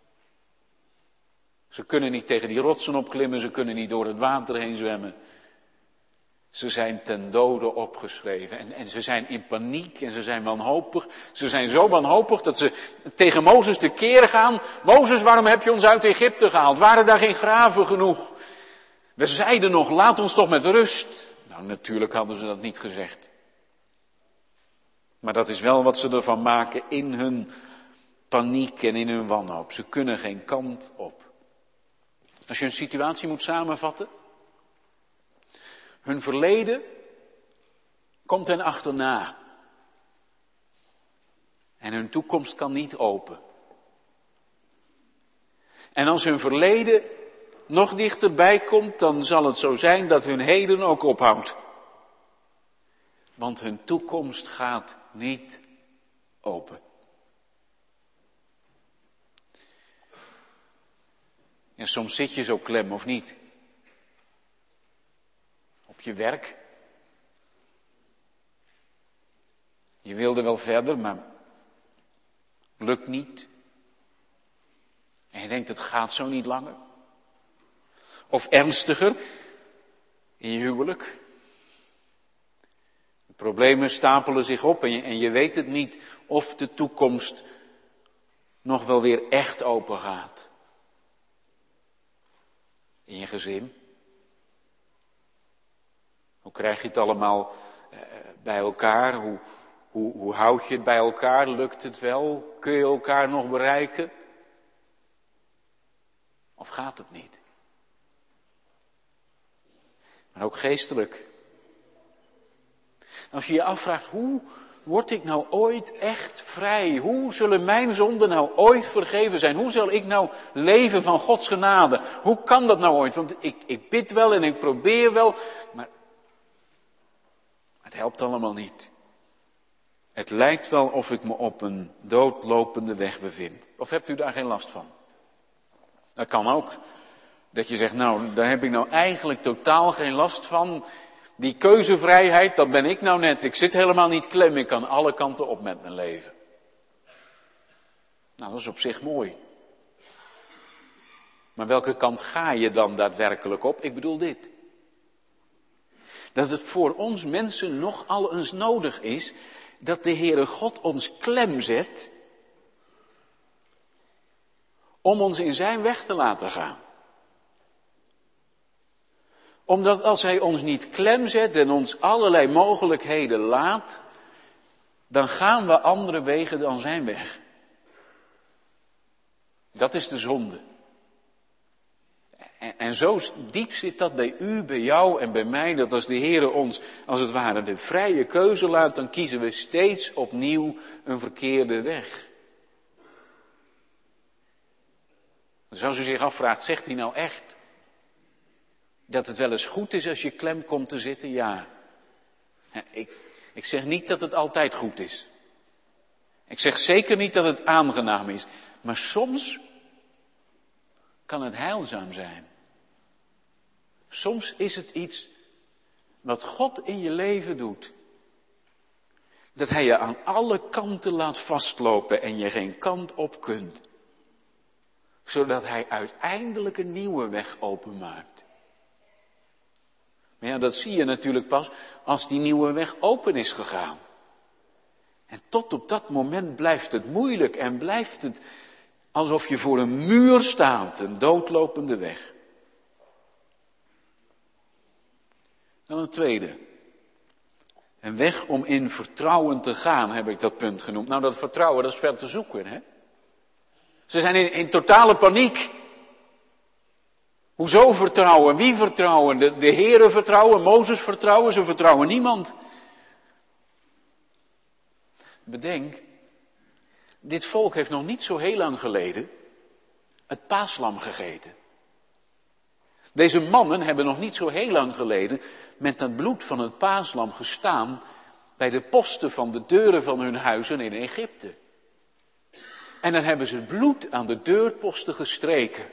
Ze kunnen niet tegen die rotsen opklimmen, ze kunnen niet door het water heen zwemmen. Ze zijn ten dode opgeschreven en, en ze zijn in paniek en ze zijn wanhopig. Ze zijn zo wanhopig dat ze tegen Mozes tekeer gaan. Mozes, waarom heb je ons uit Egypte gehaald? Waren daar geen graven genoeg? We zeiden nog, laat ons toch met rust. Nou, natuurlijk hadden ze dat niet gezegd. Maar dat is wel wat ze ervan maken in hun paniek en in hun wanhoop. Ze kunnen geen kant op. Als je een situatie moet samenvatten. Hun verleden komt hen achterna. En hun toekomst kan niet open. En als hun verleden nog dichterbij komt, dan zal het zo zijn dat hun heden ook ophoudt. Want hun toekomst gaat niet open. En soms zit je zo klem, of niet? Op je werk. Je wilde wel verder, maar lukt niet. En je denkt, het gaat zo niet langer. Of ernstiger, in je huwelijk. De problemen stapelen zich op en je, en je weet het niet of de toekomst nog wel weer echt open gaat. In je gezin. Hoe krijg je het allemaal eh, bij elkaar? Hoe, hoe, hoe houd je het bij elkaar? Lukt het wel? Kun je elkaar nog bereiken? Of gaat het niet? Maar ook geestelijk. Als je je afvraagt, hoe word ik nou ooit echt vrij? Hoe zullen mijn zonden nou ooit vergeven zijn? Hoe zal ik nou leven van Gods genade? Hoe kan dat nou ooit? Want ik, ik bid wel en ik probeer wel, maar het helpt allemaal niet. Het lijkt wel of ik me op een doodlopende weg bevind. Of hebt u daar geen last van? Dat kan ook. Dat je zegt, nou, daar heb ik nou eigenlijk totaal geen last van. Die keuzevrijheid, dat ben ik nou net. Ik zit helemaal niet klem, ik kan alle kanten op met mijn leven. Nou, dat is op zich mooi. Maar welke kant ga je dan daadwerkelijk op? Ik bedoel dit. Dat het voor ons mensen nogal eens nodig is dat de Heere God ons klem zet om ons in zijn weg te laten gaan. Omdat als hij ons niet klem zet en ons allerlei mogelijkheden laat, dan gaan we andere wegen dan zijn weg. Dat is de zonde. En, en zo diep zit dat bij u, bij jou en bij mij, dat als de Heere ons als het ware de vrije keuze laat, dan kiezen we steeds opnieuw een verkeerde weg. Dus als u zich afvraagt, zegt hij nou echt dat het wel eens goed is als je klem komt te zitten? Ja. Ik, ik zeg niet dat het altijd goed is. Ik zeg zeker niet dat het aangenaam is. Maar soms kan het heilzaam zijn. Soms is het iets wat God in je leven doet. Dat hij je aan alle kanten laat vastlopen en je geen kant op kunt. Zodat hij uiteindelijk een nieuwe weg openmaakt. Maar ja, dat zie je natuurlijk pas als die nieuwe weg open is gegaan. En tot op dat moment blijft het moeilijk en blijft het alsof je voor een muur staat, een doodlopende weg. Dan een tweede. Een weg om in vertrouwen te gaan, heb ik dat punt genoemd. Nou, dat vertrouwen, dat is ver te zoeken, hè? Ze zijn in, in totale paniek. Hoezo vertrouwen? Wie vertrouwen? De, de Heere vertrouwen, Mozes vertrouwen, ze vertrouwen niemand. Bedenk, dit volk heeft nog niet zo heel lang geleden het paaslam gegeten. Deze mannen hebben nog niet zo heel lang geleden met het bloed van het paaslam gestaan bij de posten van de deuren van hun huizen in Egypte. En dan hebben ze het bloed aan de deurposten gestreken.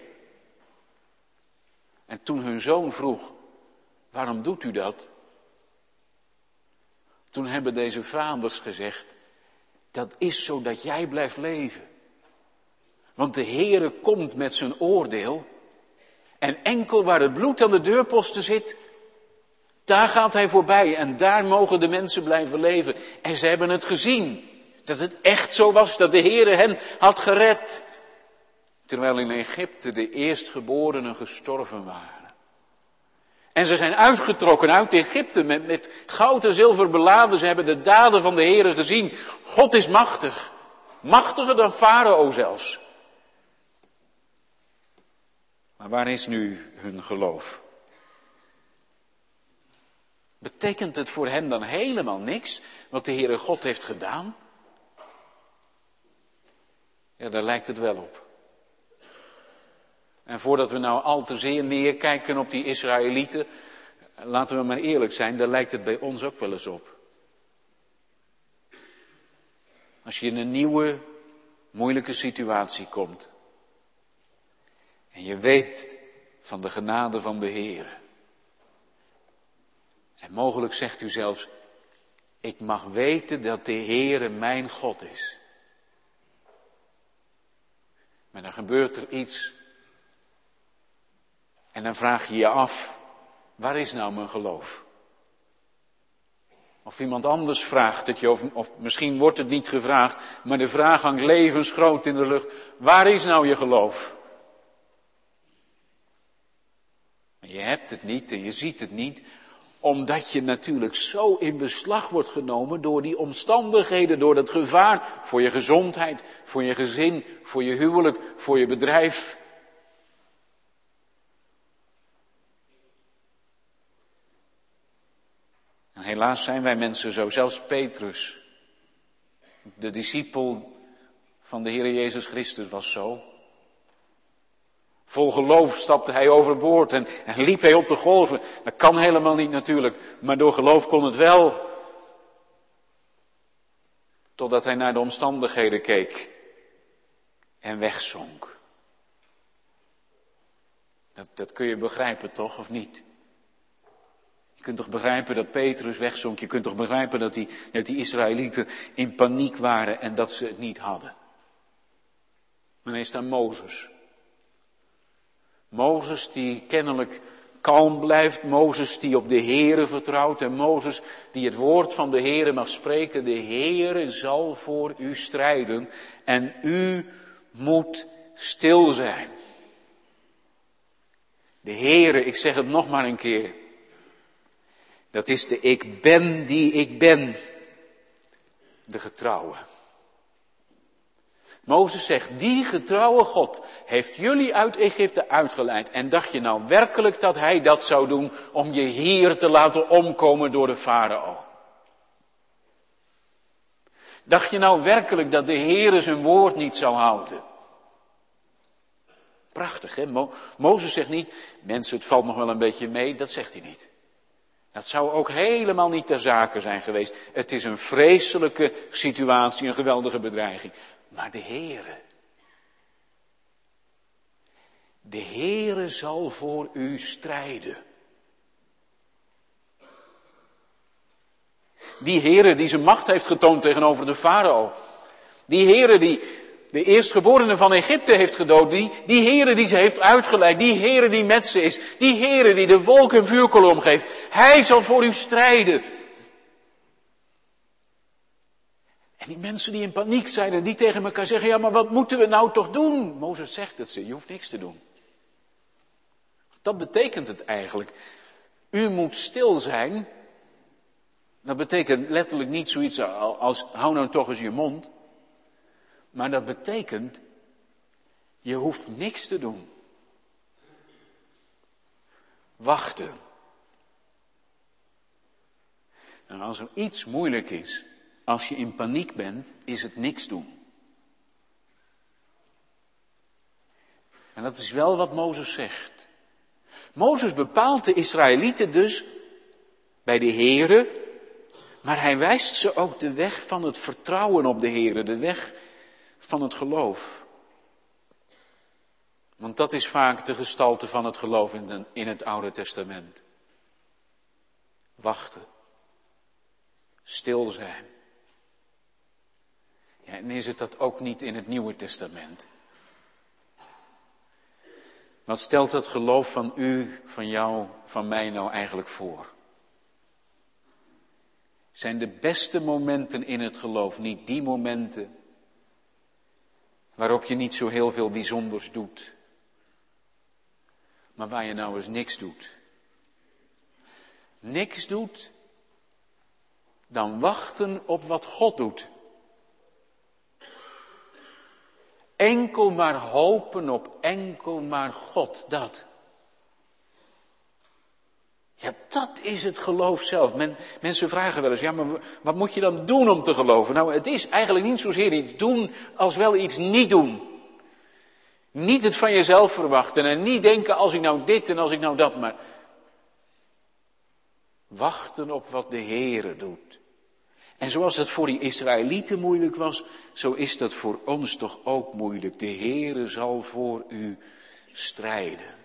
En toen hun zoon vroeg, waarom doet u dat? Toen hebben deze vaders gezegd, dat is zodat jij blijft leven. Want de Heere komt met zijn oordeel. En enkel waar het bloed aan de deurposten zit, daar gaat hij voorbij. En daar mogen de mensen blijven leven. En ze hebben het gezien. Dat het echt zo was dat de Heere hen had gered. Terwijl in Egypte de eerstgeborenen gestorven waren. En ze zijn uitgetrokken uit Egypte met, met goud en zilver beladen. Ze hebben de daden van de Heere gezien. God is machtig. Machtiger dan Farao zelfs. Maar waar is nu hun geloof? Betekent het voor hen dan helemaal niks wat de Heere God heeft gedaan? Ja, daar lijkt het wel op. En voordat we nou al te zeer neerkijken op die Israëlieten, laten we maar eerlijk zijn, daar lijkt het bij ons ook wel eens op. Als je in een nieuwe, moeilijke situatie komt. En je weet van de genade van de Heere. En mogelijk zegt u zelfs, ik mag weten dat de Heere mijn God is. Maar dan gebeurt er iets. En dan vraag je je af, waar is nou mijn geloof? Of iemand anders vraagt het je, of, of misschien wordt het niet gevraagd, maar de vraag hangt levensgroot in de lucht. Waar is nou je geloof? Je hebt het niet en je ziet het niet, omdat je natuurlijk zo in beslag wordt genomen door die omstandigheden, door dat gevaar voor je gezondheid, voor je gezin, voor je huwelijk, voor je bedrijf. En helaas zijn wij mensen zo, zelfs Petrus, de discipel van de Heer Jezus Christus was zo. Vol geloof stapte hij overboord en, en liep hij op de golven. Dat kan helemaal niet natuurlijk, maar door geloof kon het wel. Totdat hij naar de omstandigheden keek en wegzonk. Dat, dat kun je begrijpen toch, of niet? Je kunt toch begrijpen dat Petrus wegzonk? Je kunt toch begrijpen dat die, dat die Israëlieten in paniek waren en dat ze het niet hadden? Maar dan is daar Mozes. Mozes die kennelijk kalm blijft, Mozes die op de Heere vertrouwt en Mozes die het woord van de Heere mag spreken. De Heere zal voor u strijden en u moet stil zijn. De Heere, ik zeg het nog maar een keer, dat is de ik ben die ik ben, de getrouwe. Mozes zegt, die getrouwe God heeft jullie uit Egypte uitgeleid. En dacht je nou werkelijk dat hij dat zou doen om je hier te laten omkomen door de farao? Dacht je nou werkelijk dat de Heere zijn woord niet zou houden? Prachtig, hè? Mo- Mozes zegt niet, mensen, het valt nog wel een beetje mee, dat zegt hij niet. Dat zou ook helemaal niet ter zake zijn geweest. Het is een vreselijke situatie, een geweldige bedreiging. Maar de Heere, de Heere zal voor u strijden. Die Heere die zijn macht heeft getoond tegenover de farao. Die Heere die de eerstgeborene van Egypte heeft gedood. Die, die Heere die ze heeft uitgeleid. Die Heere die met ze is. Die Heere die de wolk en vuurkolom geeft. Hij zal voor u strijden. En die mensen die in paniek zijn en die tegen elkaar zeggen, ja, maar wat moeten we nou toch doen? Mozes zegt het ze, je hoeft niks te doen. Dat betekent het eigenlijk. U moet stil zijn. Dat betekent letterlijk niet zoiets als, hou nou toch eens je mond. Maar dat betekent, je hoeft niks te doen. Wachten. En als er iets moeilijk is, als je in paniek bent, is het niks doen. En dat is wel wat Mozes zegt. Mozes bepaalt de Israëlieten dus bij de Heere, maar hij wijst ze ook de weg van het vertrouwen op de Heere, de weg van het geloof. Want dat is vaak de gestalte van het geloof in, de, in het Oude Testament. Wachten. Stil zijn. Ja, en is het dat ook niet in het Nieuwe Testament? Wat stelt het geloof van u, van jou, van mij nou eigenlijk voor? Zijn de beste momenten in het geloof niet die momenten waarop je niet zo heel veel bijzonders doet, maar waar je nou eens niks doet? Niks doet, dan wachten op wat God doet. Enkel maar hopen op enkel maar God, dat. Ja, dat is het geloof zelf. Men, mensen vragen wel eens, ja, maar wat moet je dan doen om te geloven? Nou, het is eigenlijk niet zozeer iets doen als wel iets niet doen. Niet het van jezelf verwachten en niet denken als ik nou dit en als ik nou dat, maar wachten op wat de Heere doet. En zoals dat voor die Israëlieten moeilijk was, zo is dat voor ons toch ook moeilijk. De Heere zal voor u strijden.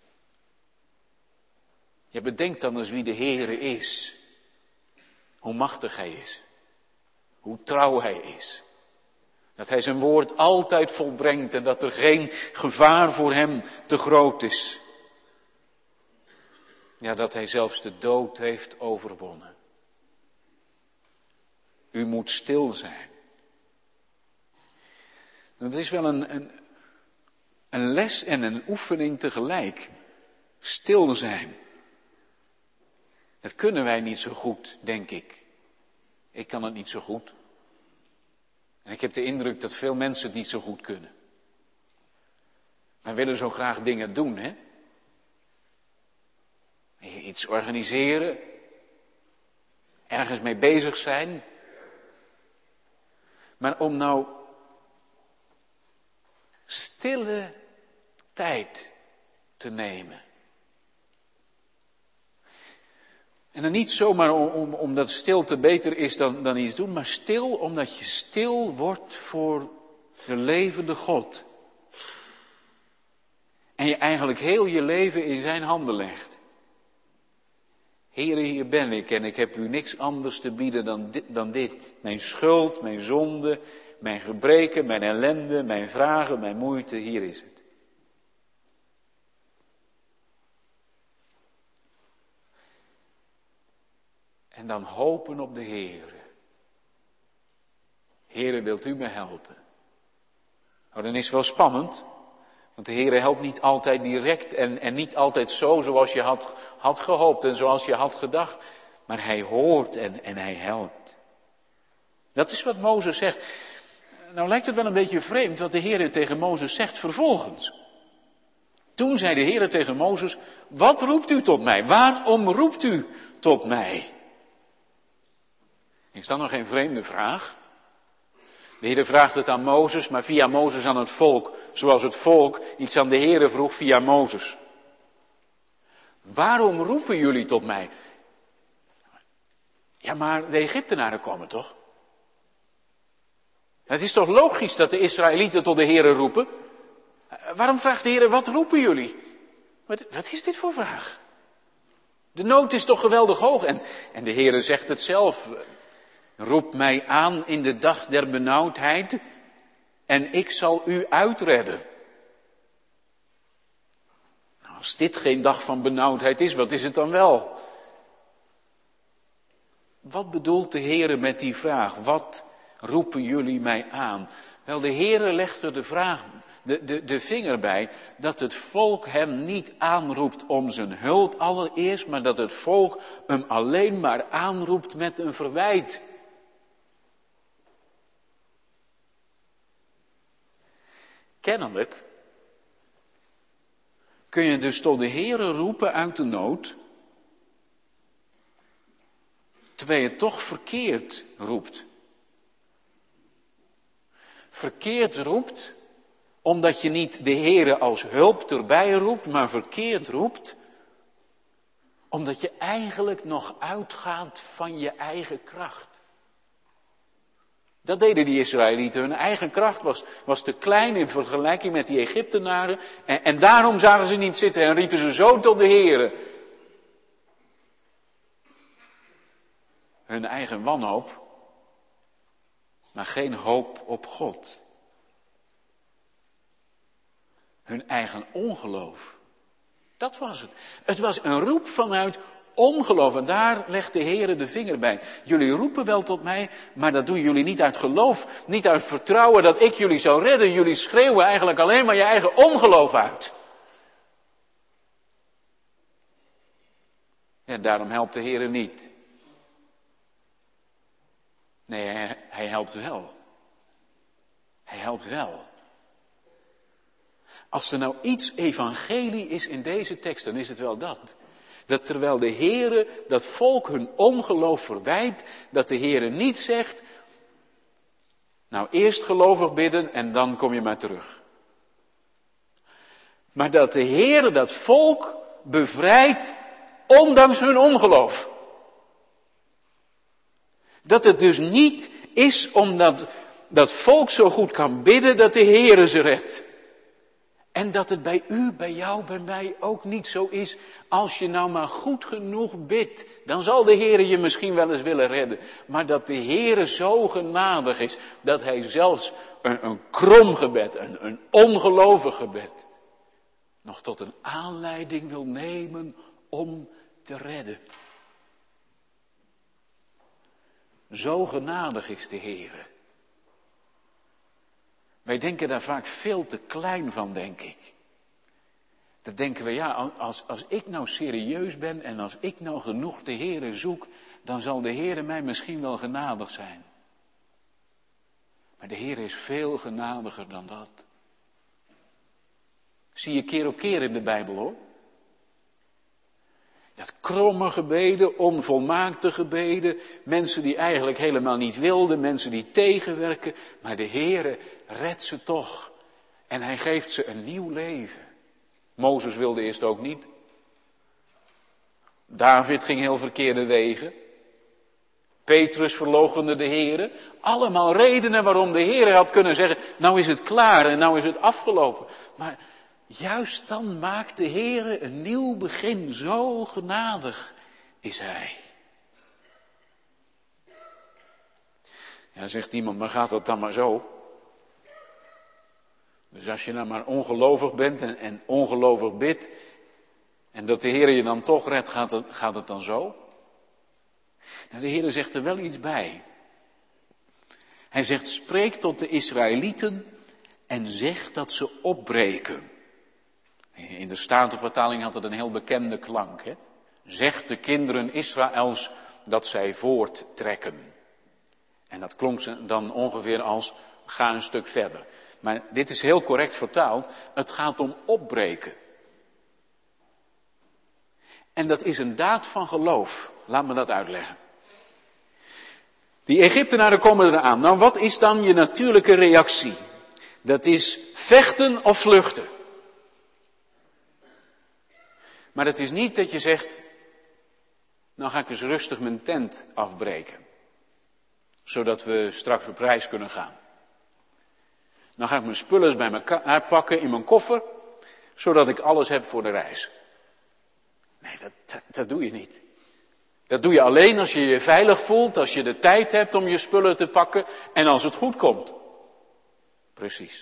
Je bedenkt dan eens wie de Heere is. Hoe machtig Hij is. Hoe trouw Hij is. Dat Hij zijn woord altijd volbrengt en dat er geen gevaar voor Hem te groot is. Ja, dat Hij zelfs de dood heeft overwonnen. U moet stil zijn. Dat is wel een, een, een les en een oefening tegelijk. Stil zijn. Dat kunnen wij niet zo goed, denk ik. Ik kan het niet zo goed. En ik heb de indruk dat veel mensen het niet zo goed kunnen. Wij willen zo graag dingen doen, hè? Iets organiseren. Ergens mee bezig zijn. Maar om nou stille tijd te nemen. En dan niet zomaar om, om, omdat stilte beter is dan, dan iets doen, maar stil omdat je stil wordt voor de levende God. En je eigenlijk heel je leven in zijn handen legt. Heere, hier ben ik en ik heb u niks anders te bieden dan dit, dan dit. Mijn schuld, mijn zonde, mijn gebreken, mijn ellende, mijn vragen, mijn moeite, hier is het. En dan hopen op de Heere. Heere, wilt u me helpen? Nou, dan is het wel spannend. Want de Heere helpt niet altijd direct en, en niet altijd zo zoals je had, had gehoopt en zoals je had gedacht. Maar Hij hoort en, en Hij helpt. Dat is wat Mozes zegt. Nou lijkt het wel een beetje vreemd wat de Heere tegen Mozes zegt vervolgens. Toen zei de Heere tegen Mozes, wat roept u tot mij? Waarom roept u tot mij? Is dat nog geen vreemde vraag? De Heere vraagt het aan Mozes, maar via Mozes aan het volk. Zoals het volk iets aan de Heere vroeg via Mozes. Waarom roepen jullie tot mij? Ja, maar de Egyptenaren komen toch? Het is toch logisch dat de Israëlieten tot de Heere roepen? Waarom vraagt de Heere, wat roepen jullie? Wat, wat is dit voor vraag? De nood is toch geweldig hoog. En, en de Heere zegt het zelf. Roep mij aan in de dag der benauwdheid en ik zal u uitredden. Nou, als dit geen dag van benauwdheid is, wat is het dan wel? Wat bedoelt de Heere met die vraag? Wat roepen jullie mij aan? Wel, de Heere legt er de vraag, de, de, de vinger bij, dat het volk hem niet aanroept om zijn hulp allereerst, maar dat het volk hem alleen maar aanroept met een verwijt. Kennelijk kun je dus tot de Heere roepen uit de nood, terwijl je toch verkeerd roept. Verkeerd roept, omdat je niet de Heere als hulp erbij roept, maar verkeerd roept, omdat je eigenlijk nog uitgaat van je eigen kracht. Dat deden die Israëlieten. Hun eigen kracht was, was te klein in vergelijking met die Egyptenaren. En, en daarom zagen ze niet zitten en riepen ze zo tot de Heere. Hun eigen wanhoop, maar geen hoop op God. Hun eigen ongeloof. Dat was het. Het was een roep vanuit ongeloof. En daar legt de Heere de vinger bij. Jullie roepen wel tot mij, maar dat doen jullie niet uit geloof. Niet uit vertrouwen dat ik jullie zou redden. Jullie schreeuwen eigenlijk alleen maar je eigen ongeloof uit. Ja, daarom helpt de Heere niet. Nee, hij, hij helpt wel. Hij helpt wel. Als er nou iets evangelie is in deze tekst, dan is het wel dat. Dat terwijl de Heere dat volk hun ongeloof verwijt, dat de Heere niet zegt, nou eerst gelovig bidden en dan kom je maar terug. Maar dat de Heere dat volk bevrijdt, ondanks hun ongeloof. Dat het dus niet is omdat dat volk zo goed kan bidden dat de Heere ze redt. En dat het bij u, bij jou, bij mij ook niet zo is. Als je nou maar goed genoeg bidt, dan zal de Heere je misschien wel eens willen redden. Maar dat de Heere zo genadig is, dat hij zelfs een, een krom gebed, een, een ongelovig gebed, nog tot een aanleiding wil nemen om te redden. Zo genadig is de Heere. Wij denken daar vaak veel te klein van, denk ik. Dan denken we, ja, als, als ik nou serieus ben en als ik nou genoeg de Heere zoek, dan zal de Heere mij misschien wel genadig zijn. Maar de Heere is veel genadiger dan dat. Zie je keer op keer in de Bijbel, hoor. Dat kromme gebeden, onvolmaakte gebeden, mensen die eigenlijk helemaal niet wilden, mensen die tegenwerken, maar de Heere redt ze toch. En hij geeft ze een nieuw leven. Mozes wilde eerst ook niet. David ging heel verkeerde wegen. Petrus verloochende de Heere. Allemaal redenen waarom de Heere had kunnen zeggen, nou is het klaar en nou is het afgelopen. Maar juist dan maakt de Heere een nieuw begin. Zo genadig is hij. Ja, zegt iemand, maar gaat dat dan maar zo? Dus als je nou maar ongelovig bent en, en ongelovig bidt, en dat de Heere je dan toch redt, gaat het, gaat het dan zo? Nou, de Heere zegt er wel iets bij. Hij zegt, spreek tot de Israëlieten en zeg dat ze opbreken. In de Statenvertaling had het een heel bekende klank. Hè? Zeg de kinderen Israëls dat zij voorttrekken. En dat klonk dan ongeveer als, ga een stuk verder. Maar dit is heel correct vertaald. Het gaat om opbreken. En dat is een daad van geloof. Laat me dat uitleggen. Die Egyptenaren komen eraan. Nou, wat is dan je natuurlijke reactie? Dat is vechten of vluchten. Maar het is niet dat je zegt, nou ga ik eens rustig mijn tent afbreken. Zodat we straks op reis kunnen gaan. Dan ga ik mijn spullen bij elkaar pakken in mijn koffer, zodat ik alles heb voor de reis. Nee, dat, dat, dat doe je niet. Dat doe je alleen als je je veilig voelt, als je de tijd hebt om je spullen te pakken en als het goed komt. Precies.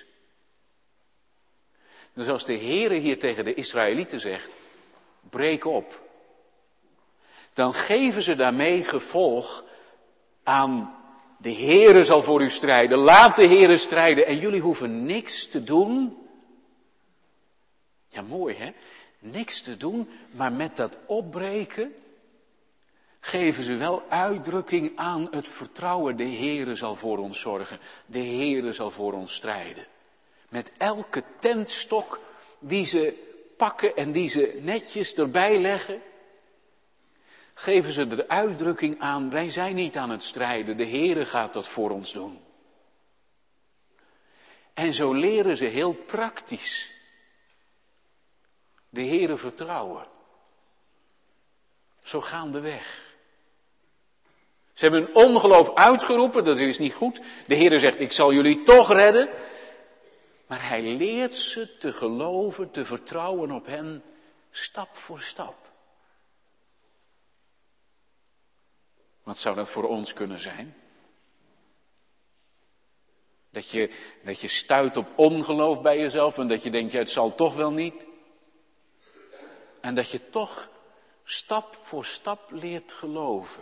Dus als de Heere hier tegen de Israëlieten zegt, breek op. Dan geven ze daarmee gevolg aan de Heere zal voor u strijden. Laat de Heere strijden en jullie hoeven niks te doen. Ja, mooi hè? Niks te doen, maar met dat opbreken geven ze wel uitdrukking aan het vertrouwen. De Heere zal voor ons zorgen. De Heere zal voor ons strijden. Met elke tentstok die ze pakken en die ze netjes erbij leggen, geven ze de uitdrukking aan, wij zijn niet aan het strijden, de Heere gaat dat voor ons doen. En zo leren ze heel praktisch de Heere vertrouwen. Zo gaandeweg. Ze hebben hun ongeloof uitgeroepen, dat is niet goed. De Heere zegt, ik zal jullie toch redden. Maar hij leert ze te geloven, te vertrouwen op hen, stap voor stap. Wat zou dat voor ons kunnen zijn? Dat je, dat je stuit op ongeloof bij jezelf en dat je denkt, ja, het zal toch wel niet. En dat je toch stap voor stap leert geloven.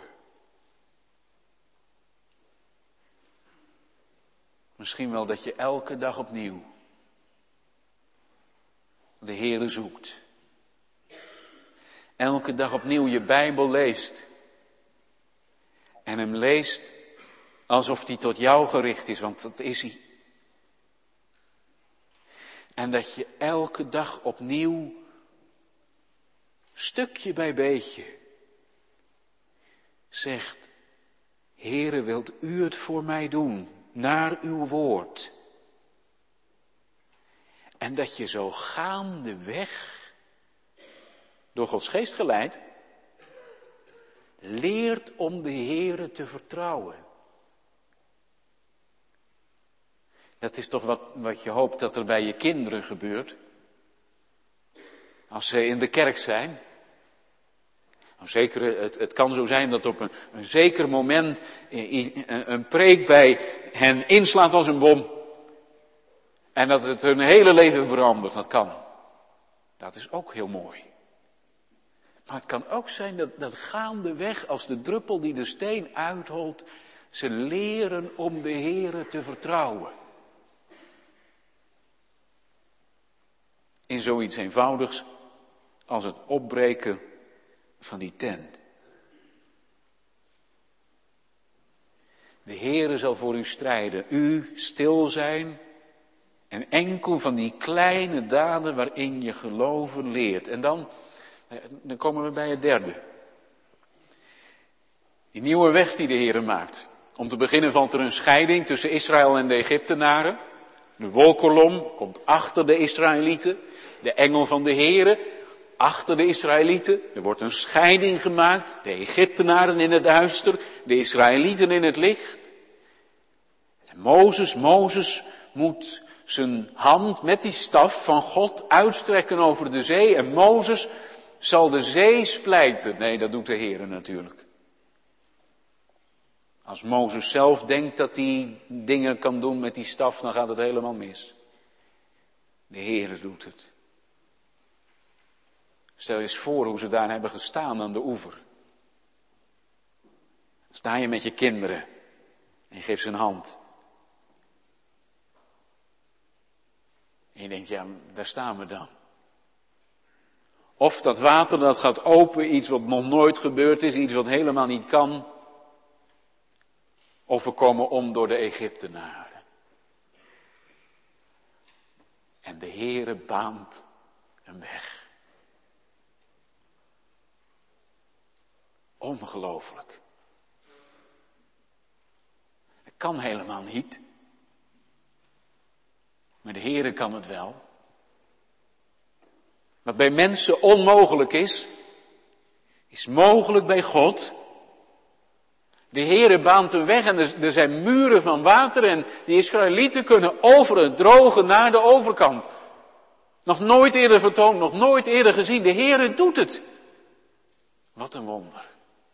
Misschien wel dat je elke dag opnieuw de Heere zoekt. Elke dag opnieuw je Bijbel leest. En hem leest alsof hij tot jou gericht is, want dat is hij. En dat je elke dag opnieuw, stukje bij beetje, zegt, Heere, wilt u het voor mij doen, naar uw woord. En dat je zo gaandeweg, door Gods geest geleid, leert om de Heere te vertrouwen. Dat is toch wat, wat je hoopt dat er bij je kinderen gebeurt. Als ze in de kerk zijn. Nou, zeker, het, het kan zo zijn dat op een, een zeker moment een, een preek bij hen inslaat als een bom. En dat het hun hele leven verandert. Dat kan. Dat is ook heel mooi. Maar het kan ook zijn dat, dat gaandeweg, als de druppel die de steen uitholt, ze leren om de Heere te vertrouwen. In zoiets eenvoudigs als het opbreken van die tent. De Heere zal voor u strijden, u stil zijn en enkel van die kleine daden waarin je geloven leert. En dan, dan komen we bij het derde. Die nieuwe weg die de Heere maakt. Om te beginnen valt er een scheiding tussen Israël en de Egyptenaren. De wolkolom komt achter de Israëlieten. De engel van de Heere achter de Israëlieten. Er wordt een scheiding gemaakt. De Egyptenaren in het duister. De Israëlieten in het licht. En Mozes, Mozes moet zijn hand met die staf van God uitstrekken over de zee. En Mozes zal de zee splijten. Nee, dat doet de Heere natuurlijk. Als Mozes zelf denkt dat hij dingen kan doen met die staf, dan gaat het helemaal mis. De Heere doet het. Stel je eens voor hoe ze daar hebben gestaan aan de oever. Sta je met je kinderen en je geeft ze een hand. En je denkt, ja, daar staan we dan. Of dat water dat gaat open, iets wat nog nooit gebeurd is, iets wat helemaal niet kan. Of we komen om door de Egyptenaren. En de Heere baant een weg. Ongelooflijk. Het kan helemaal niet. Maar de Heere kan het wel. Wat bij mensen onmogelijk is, is mogelijk bij God. De Heere baant een weg en er, er zijn muren van water en die Israëlieten kunnen over het droge naar de overkant. Nog nooit eerder vertoond, nog nooit eerder gezien. De Heere doet het. Wat een wonder.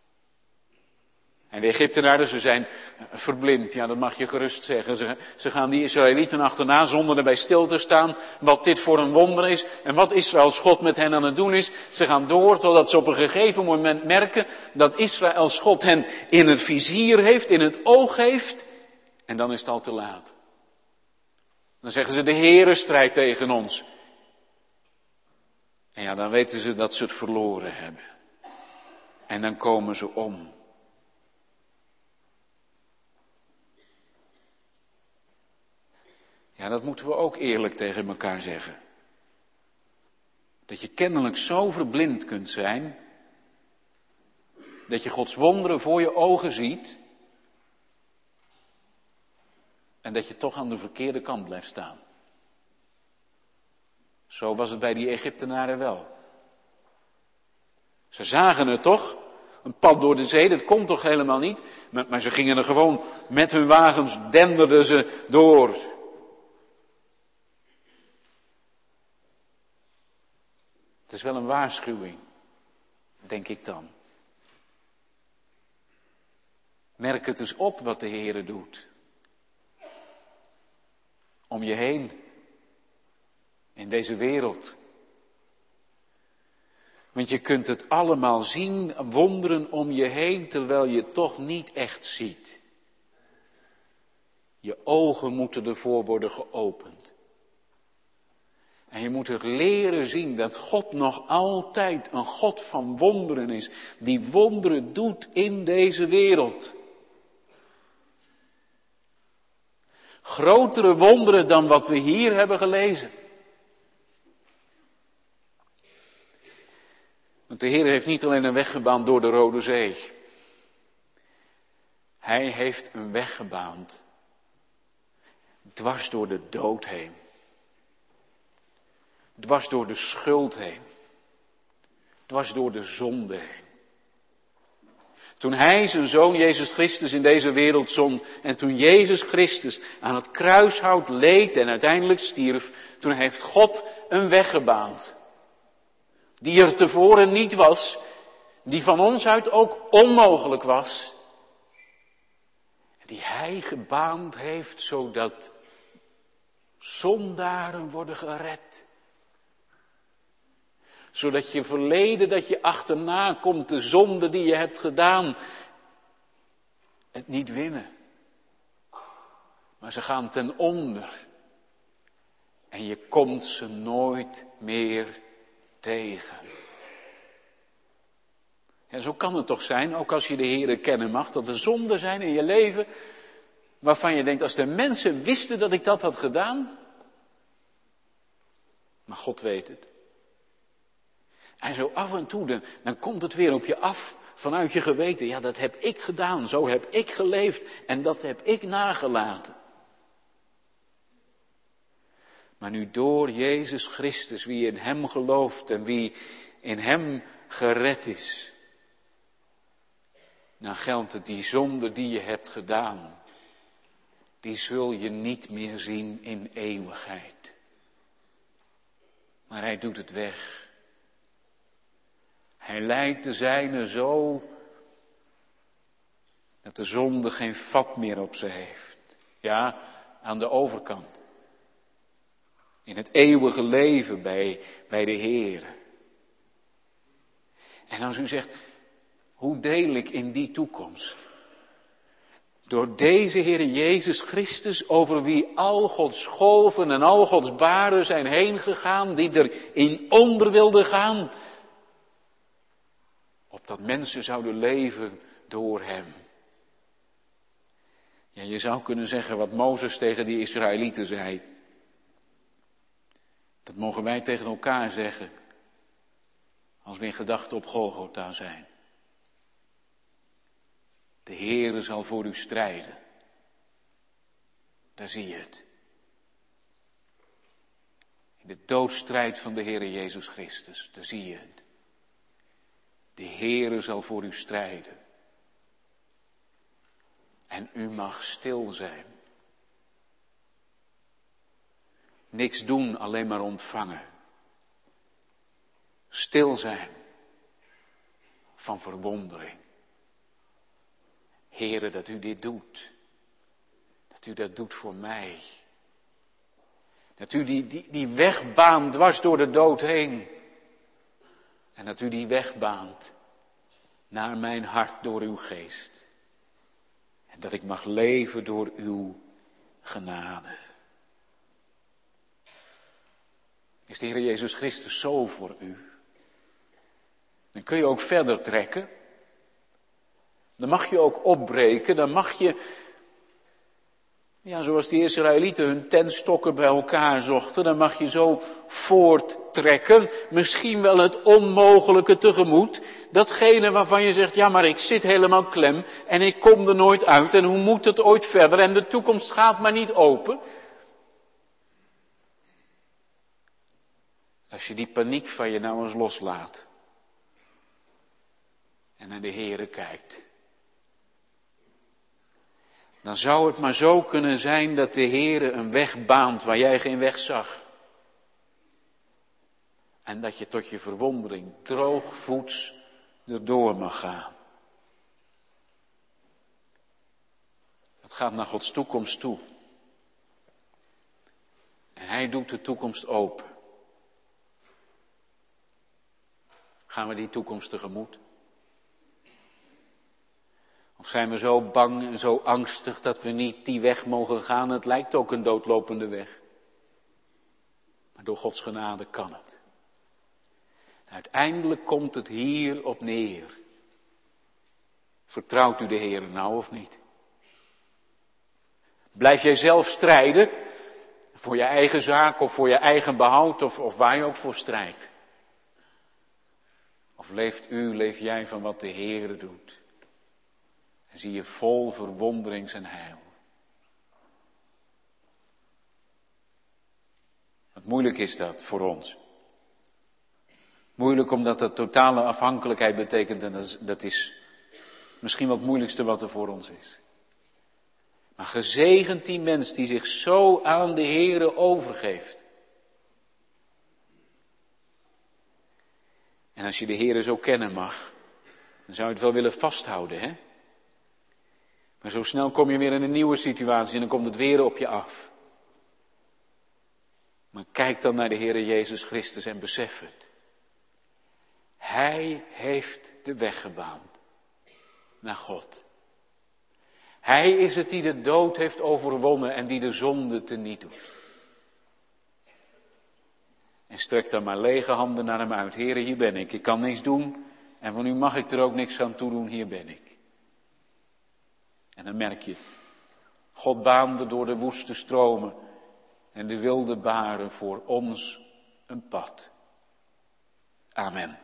En de Egyptenaren, ze zijn verblind, ja dat mag je gerust zeggen. Ze, ze gaan die Israëlieten achterna zonder erbij stil te staan wat dit voor een wonder is. En wat Israëls God met hen aan het doen is. Ze gaan door totdat ze op een gegeven moment merken dat Israëls God hen in het vizier heeft, in het oog heeft. En dan is het al te laat. Dan zeggen ze, de Heere strijdt tegen ons. En ja, dan weten ze dat ze het verloren hebben. En dan komen ze om. Ja, dat moeten we ook eerlijk tegen elkaar zeggen. Dat je kennelijk zo verblind kunt zijn, dat je Gods wonderen voor je ogen ziet, en dat je toch aan de verkeerde kant blijft staan. Zo was het bij die Egyptenaren wel. Ze zagen het toch, een pad door de zee, dat kon toch helemaal niet, maar, maar ze gingen er gewoon met hun wagens, denderden ze door. Het is wel een waarschuwing, denk ik dan. Merk het eens op wat de Heere doet. Om je heen, in deze wereld. Want je kunt het allemaal zien, wonderen om je heen, terwijl je het toch niet echt ziet. Je ogen moeten ervoor worden geopend. En je moet er leren zien dat God nog altijd een God van wonderen is. Die wonderen doet in deze wereld. Grotere wonderen dan wat we hier hebben gelezen. Want de Heer heeft niet alleen een weg gebaand door de Rode Zee. Hij heeft een weg gebaand. Dwars door de dood heen. Dwars door de schuld heen. Dwars door de zonde heen. Toen hij zijn zoon Jezus Christus in deze wereld zond en toen Jezus Christus aan het kruishout leed en uiteindelijk stierf, toen heeft God een weg gebaand. Die er tevoren niet was, die van ons uit ook onmogelijk was. Die hij gebaand heeft zodat zondaren worden gered. Zodat je verleden dat je achterna komt, de zonde die je hebt gedaan, het niet winnen. Maar ze gaan ten onder. En je komt ze nooit meer tegen. En zo kan het toch zijn, ook als je de Heere kennen mag, dat er zonden zijn in je leven waarvan je denkt, als de mensen wisten dat ik dat had gedaan. Maar God weet het. En zo af en toe, dan, dan komt het weer op je af vanuit je geweten. Ja, dat heb ik gedaan, zo heb ik geleefd en dat heb ik nagelaten. Maar nu door Jezus Christus, wie in hem gelooft en wie in hem gered is, dan geldt het, die zonde die je hebt gedaan, die zul je niet meer zien in eeuwigheid. Maar hij doet het weg. Hij leidt de zijnen zo dat de zonde geen vat meer op ze heeft. Ja, aan de overkant. In het eeuwige leven bij, bij de Heer. En als u zegt, hoe deel ik in die toekomst? Door deze Heer Jezus Christus, over wie al Gods golven en al Gods baren zijn heen gegaan, die erin onder wilden gaan. Opdat mensen zouden leven door hem. Ja, je zou kunnen zeggen wat Mozes tegen die Israëlieten zei. Dat mogen wij tegen elkaar zeggen, als we in gedachten op Golgotha zijn. De Heere zal voor u strijden. Daar zie je het. In de doodstrijd van de Heere Jezus Christus, daar zie je het. De Heere zal voor u strijden. En u mag stil zijn. Niks doen, alleen maar ontvangen. Stil zijn. Van verwondering. Heere, dat u dit doet. Dat u dat doet voor mij. Dat u die, die, die weg baant dwars door de dood heen. En dat u die weg baant naar mijn hart door uw geest. En dat ik mag leven door uw genade. Is de Heer Jezus Christus zo voor u? Dan kun je ook verder trekken. Dan mag je ook opbreken. Dan mag je, ja, zoals die Israëlieten hun tentstokken bij elkaar zochten, dan mag je zo voorttrekken. Misschien wel het onmogelijke tegemoet. Datgene waarvan je zegt, ja, maar ik zit helemaal klem en ik kom er nooit uit. En hoe moet het ooit verder? En de toekomst gaat maar niet open. Als je die paniek van je nou eens loslaat. En naar de Heere kijkt. Dan zou het maar zo kunnen zijn dat de Heere een weg baant waar jij geen weg zag. En dat je tot je verwondering droogvoets erdoor mag gaan. Het gaat naar Gods toekomst toe. En hij doet de toekomst open. Gaan we die toekomst tegemoet? Of zijn we zo bang en zo angstig dat we niet die weg mogen gaan? Het lijkt ook een doodlopende weg. Maar door Gods genade kan het. Uiteindelijk komt het hier op neer. Vertrouwt u de Heer nou of niet? Blijf jij zelf strijden? Voor je eigen zaak of voor je eigen behoud of, of waar je ook voor strijdt? Of leeft u, leef jij van wat de Heer doet? En zie je vol verwondering zijn heil. Wat moeilijk is dat voor ons. Moeilijk omdat dat totale afhankelijkheid betekent en dat is, dat is Misschien wat het moeilijkste wat er voor ons is. Maar gezegend die mens die zich zo aan de Heere overgeeft. En als je de Heere zo kennen mag, dan zou je het wel willen vasthouden, hè? Maar zo snel kom je weer in een nieuwe situatie en dan komt het weer op je af. Maar kijk dan naar de Heere Jezus Christus en besef het. Hij heeft de weg gebaand naar God. Hij is het die de dood heeft overwonnen en die de zonde teniet doet. En strek dan maar lege handen naar hem uit. Heere, hier ben ik. Ik kan niks doen en van u mag ik er ook niks aan toedoen. Hier ben ik. En dan merk je het. God baande door de woeste stromen en de wilde baren voor ons een pad. Amen.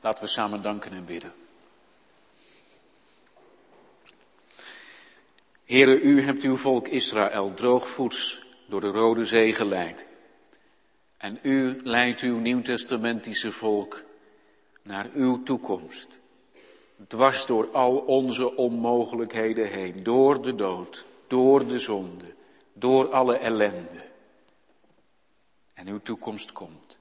Laten we samen danken en bidden. Heere, u hebt uw volk Israël droogvoets door de Rode Zee geleid. En u leidt uw nieuwtestamentische volk naar uw toekomst. Dwars door al onze onmogelijkheden heen, door de dood, door de zonde, door alle ellende. En uw toekomst komt.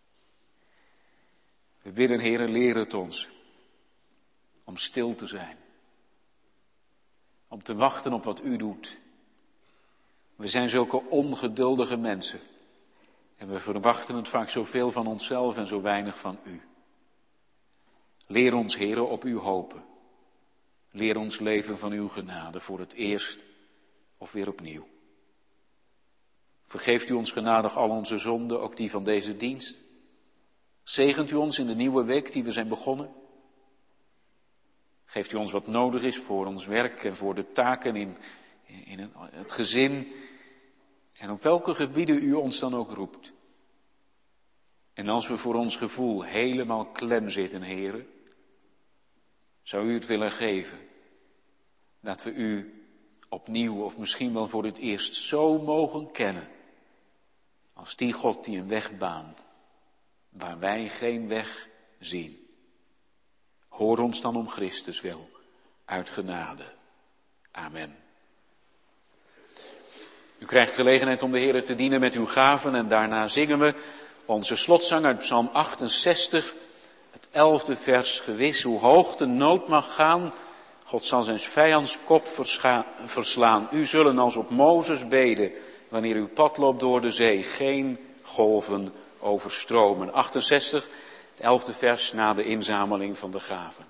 We bidden, Heere, leer het ons om stil te zijn. Om te wachten op wat u doet. We zijn zulke ongeduldige mensen. En we verwachten het vaak zoveel van onszelf en zo weinig van u. Leer ons, Heere, op u hopen. Leer ons leven van uw genade voor het eerst of weer opnieuw. Vergeeft u ons genadig al onze zonden, ook die van deze dienst. Zegent u ons in de nieuwe week die we zijn begonnen. Geeft u ons wat nodig is voor ons werk en voor de taken in, in het gezin. En op welke gebieden u ons dan ook roept. En als we voor ons gevoel helemaal klem zitten, Heere, zou u het willen geven. Dat we u opnieuw of misschien wel voor het eerst zo mogen kennen. Als die God die een weg baant, waar wij geen weg zien. Hoor ons dan om Christus wil, uit genade. Amen. U krijgt gelegenheid om de Heere te dienen met uw gaven en daarna zingen we onze slotzang uit Psalm achtenzestig, het elfde vers. Gewis, hoe hoog de nood mag gaan, God zal zijn vijands kop verscha- verslaan. U zullen als op Mozes beden, wanneer uw pad loopt door de zee, geen golven overstromen. achtenzestig, het elfde vers na de inzameling van de gaven.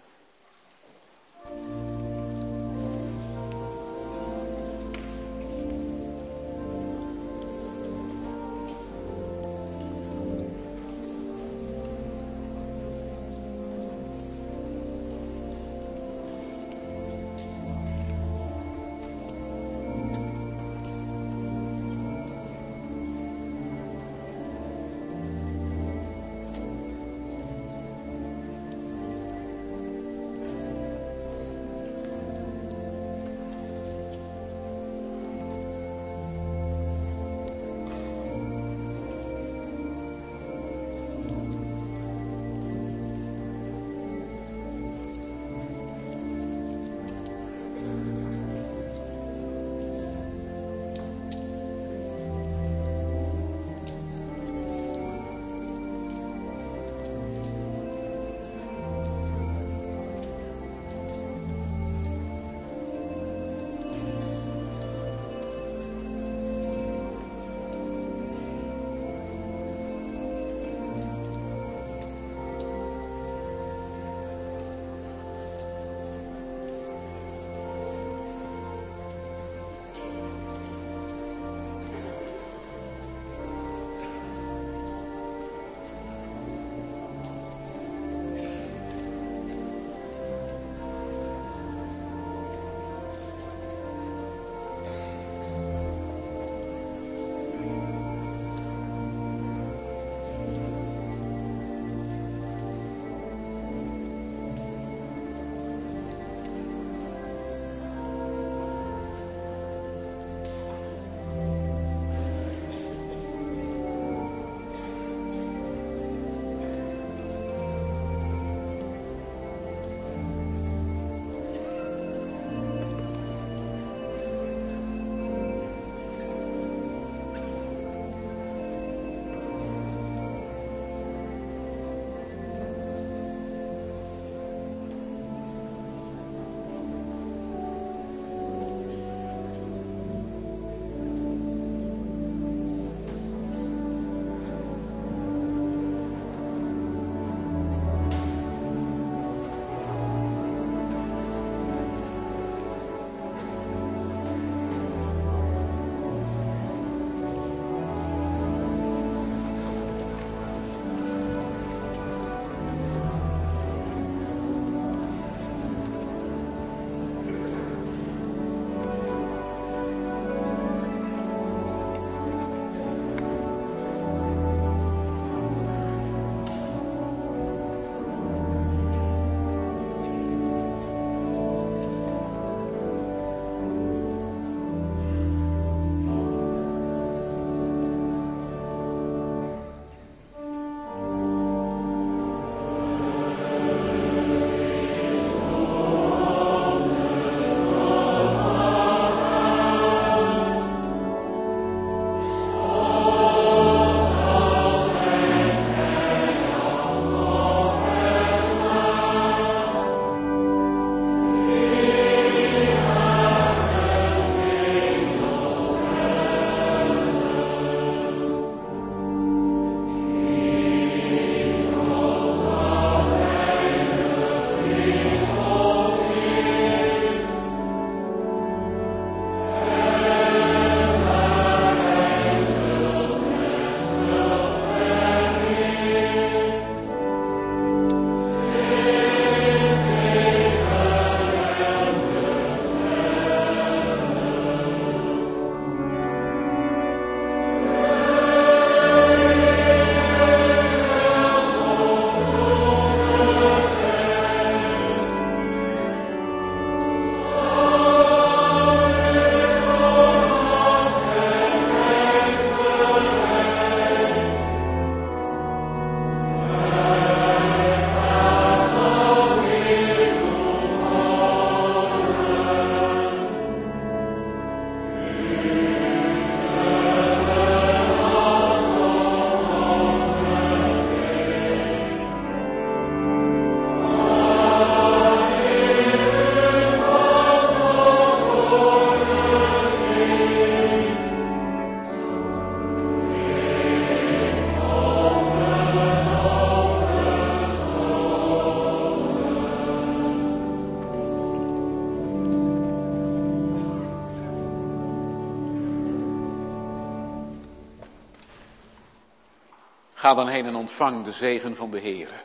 Ga dan heen en ontvang de zegen van de Heere.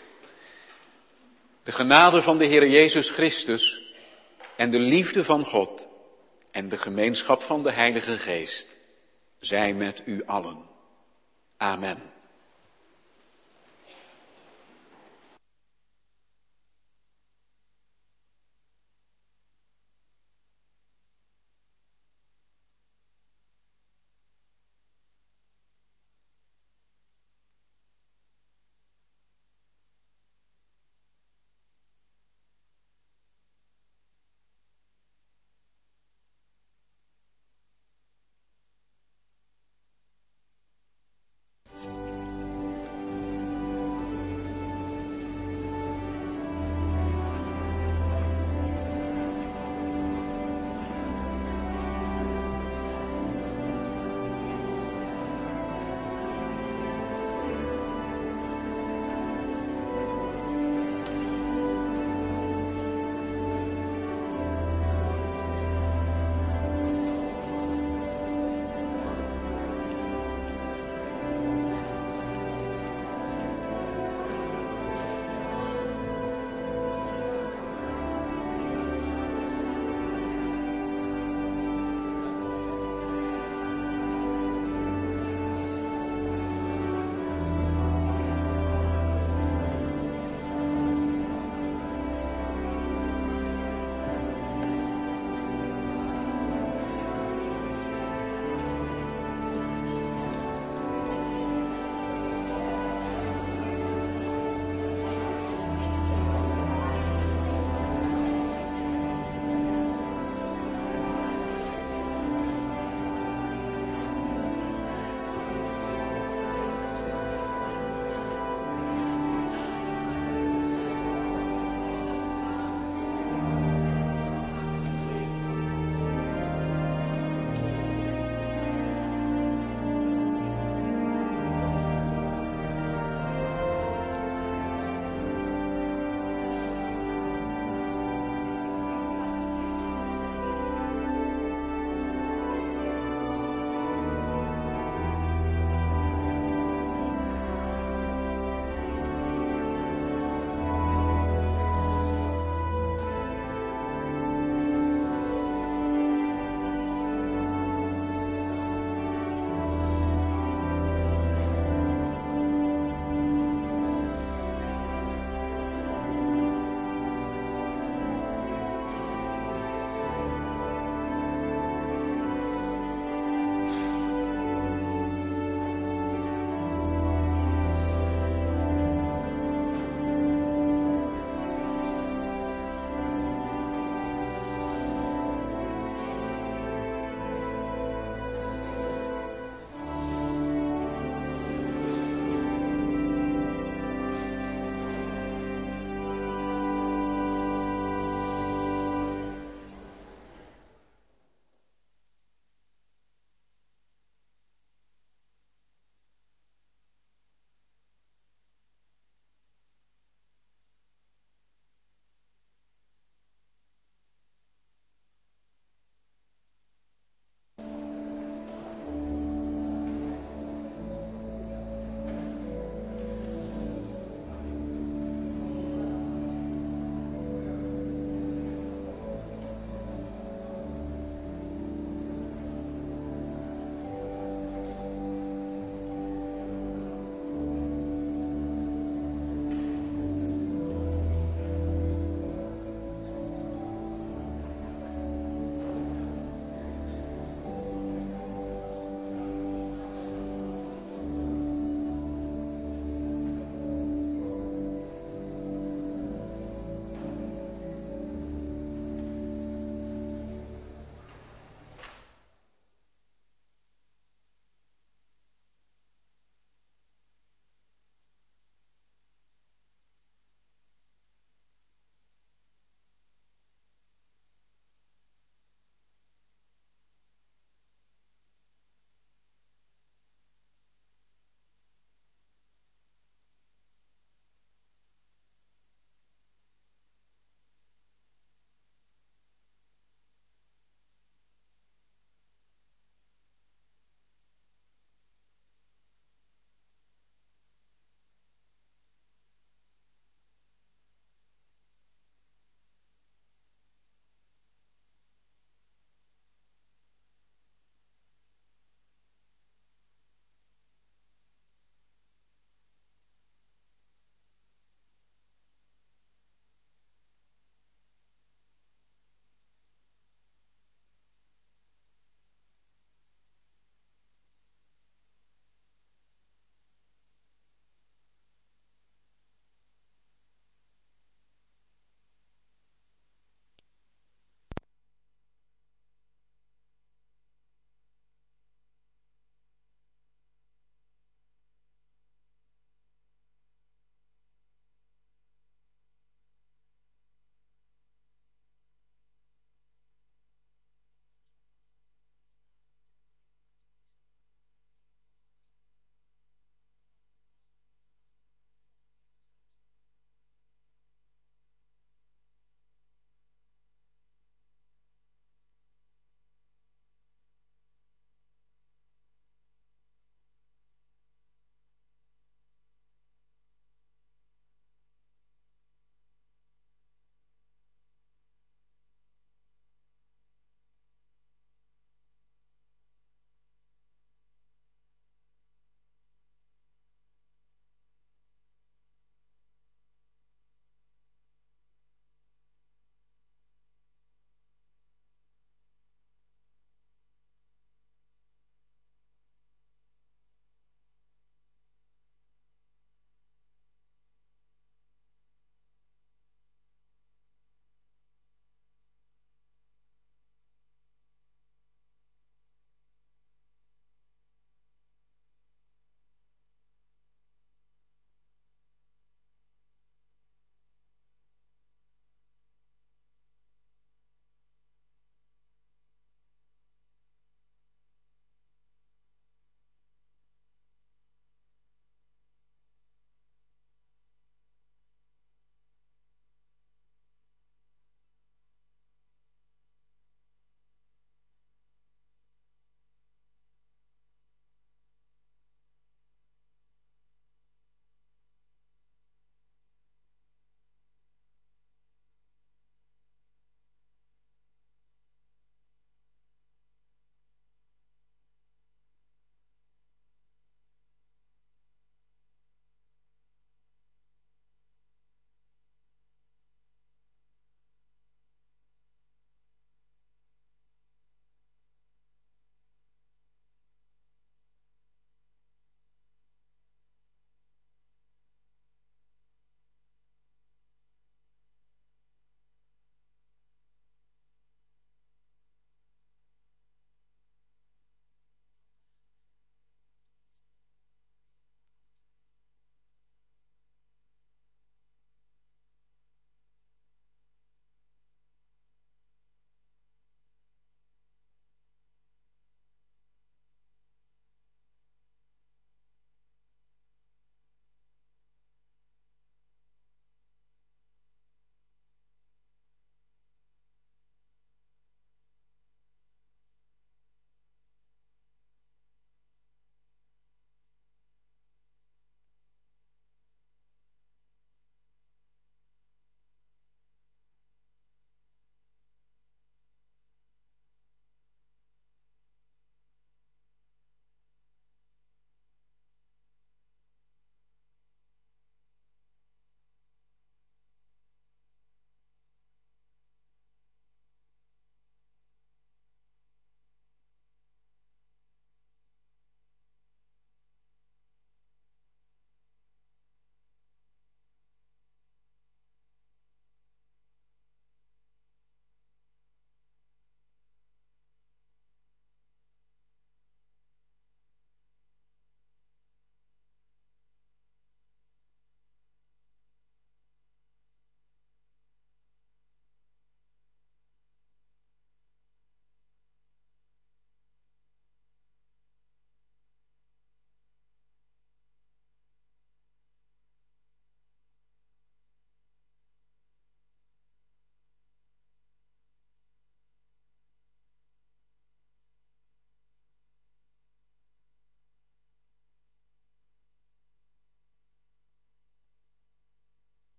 De genade van de Heer Jezus Christus en de liefde van God en de gemeenschap van de Heilige Geest zij met u allen. Amen.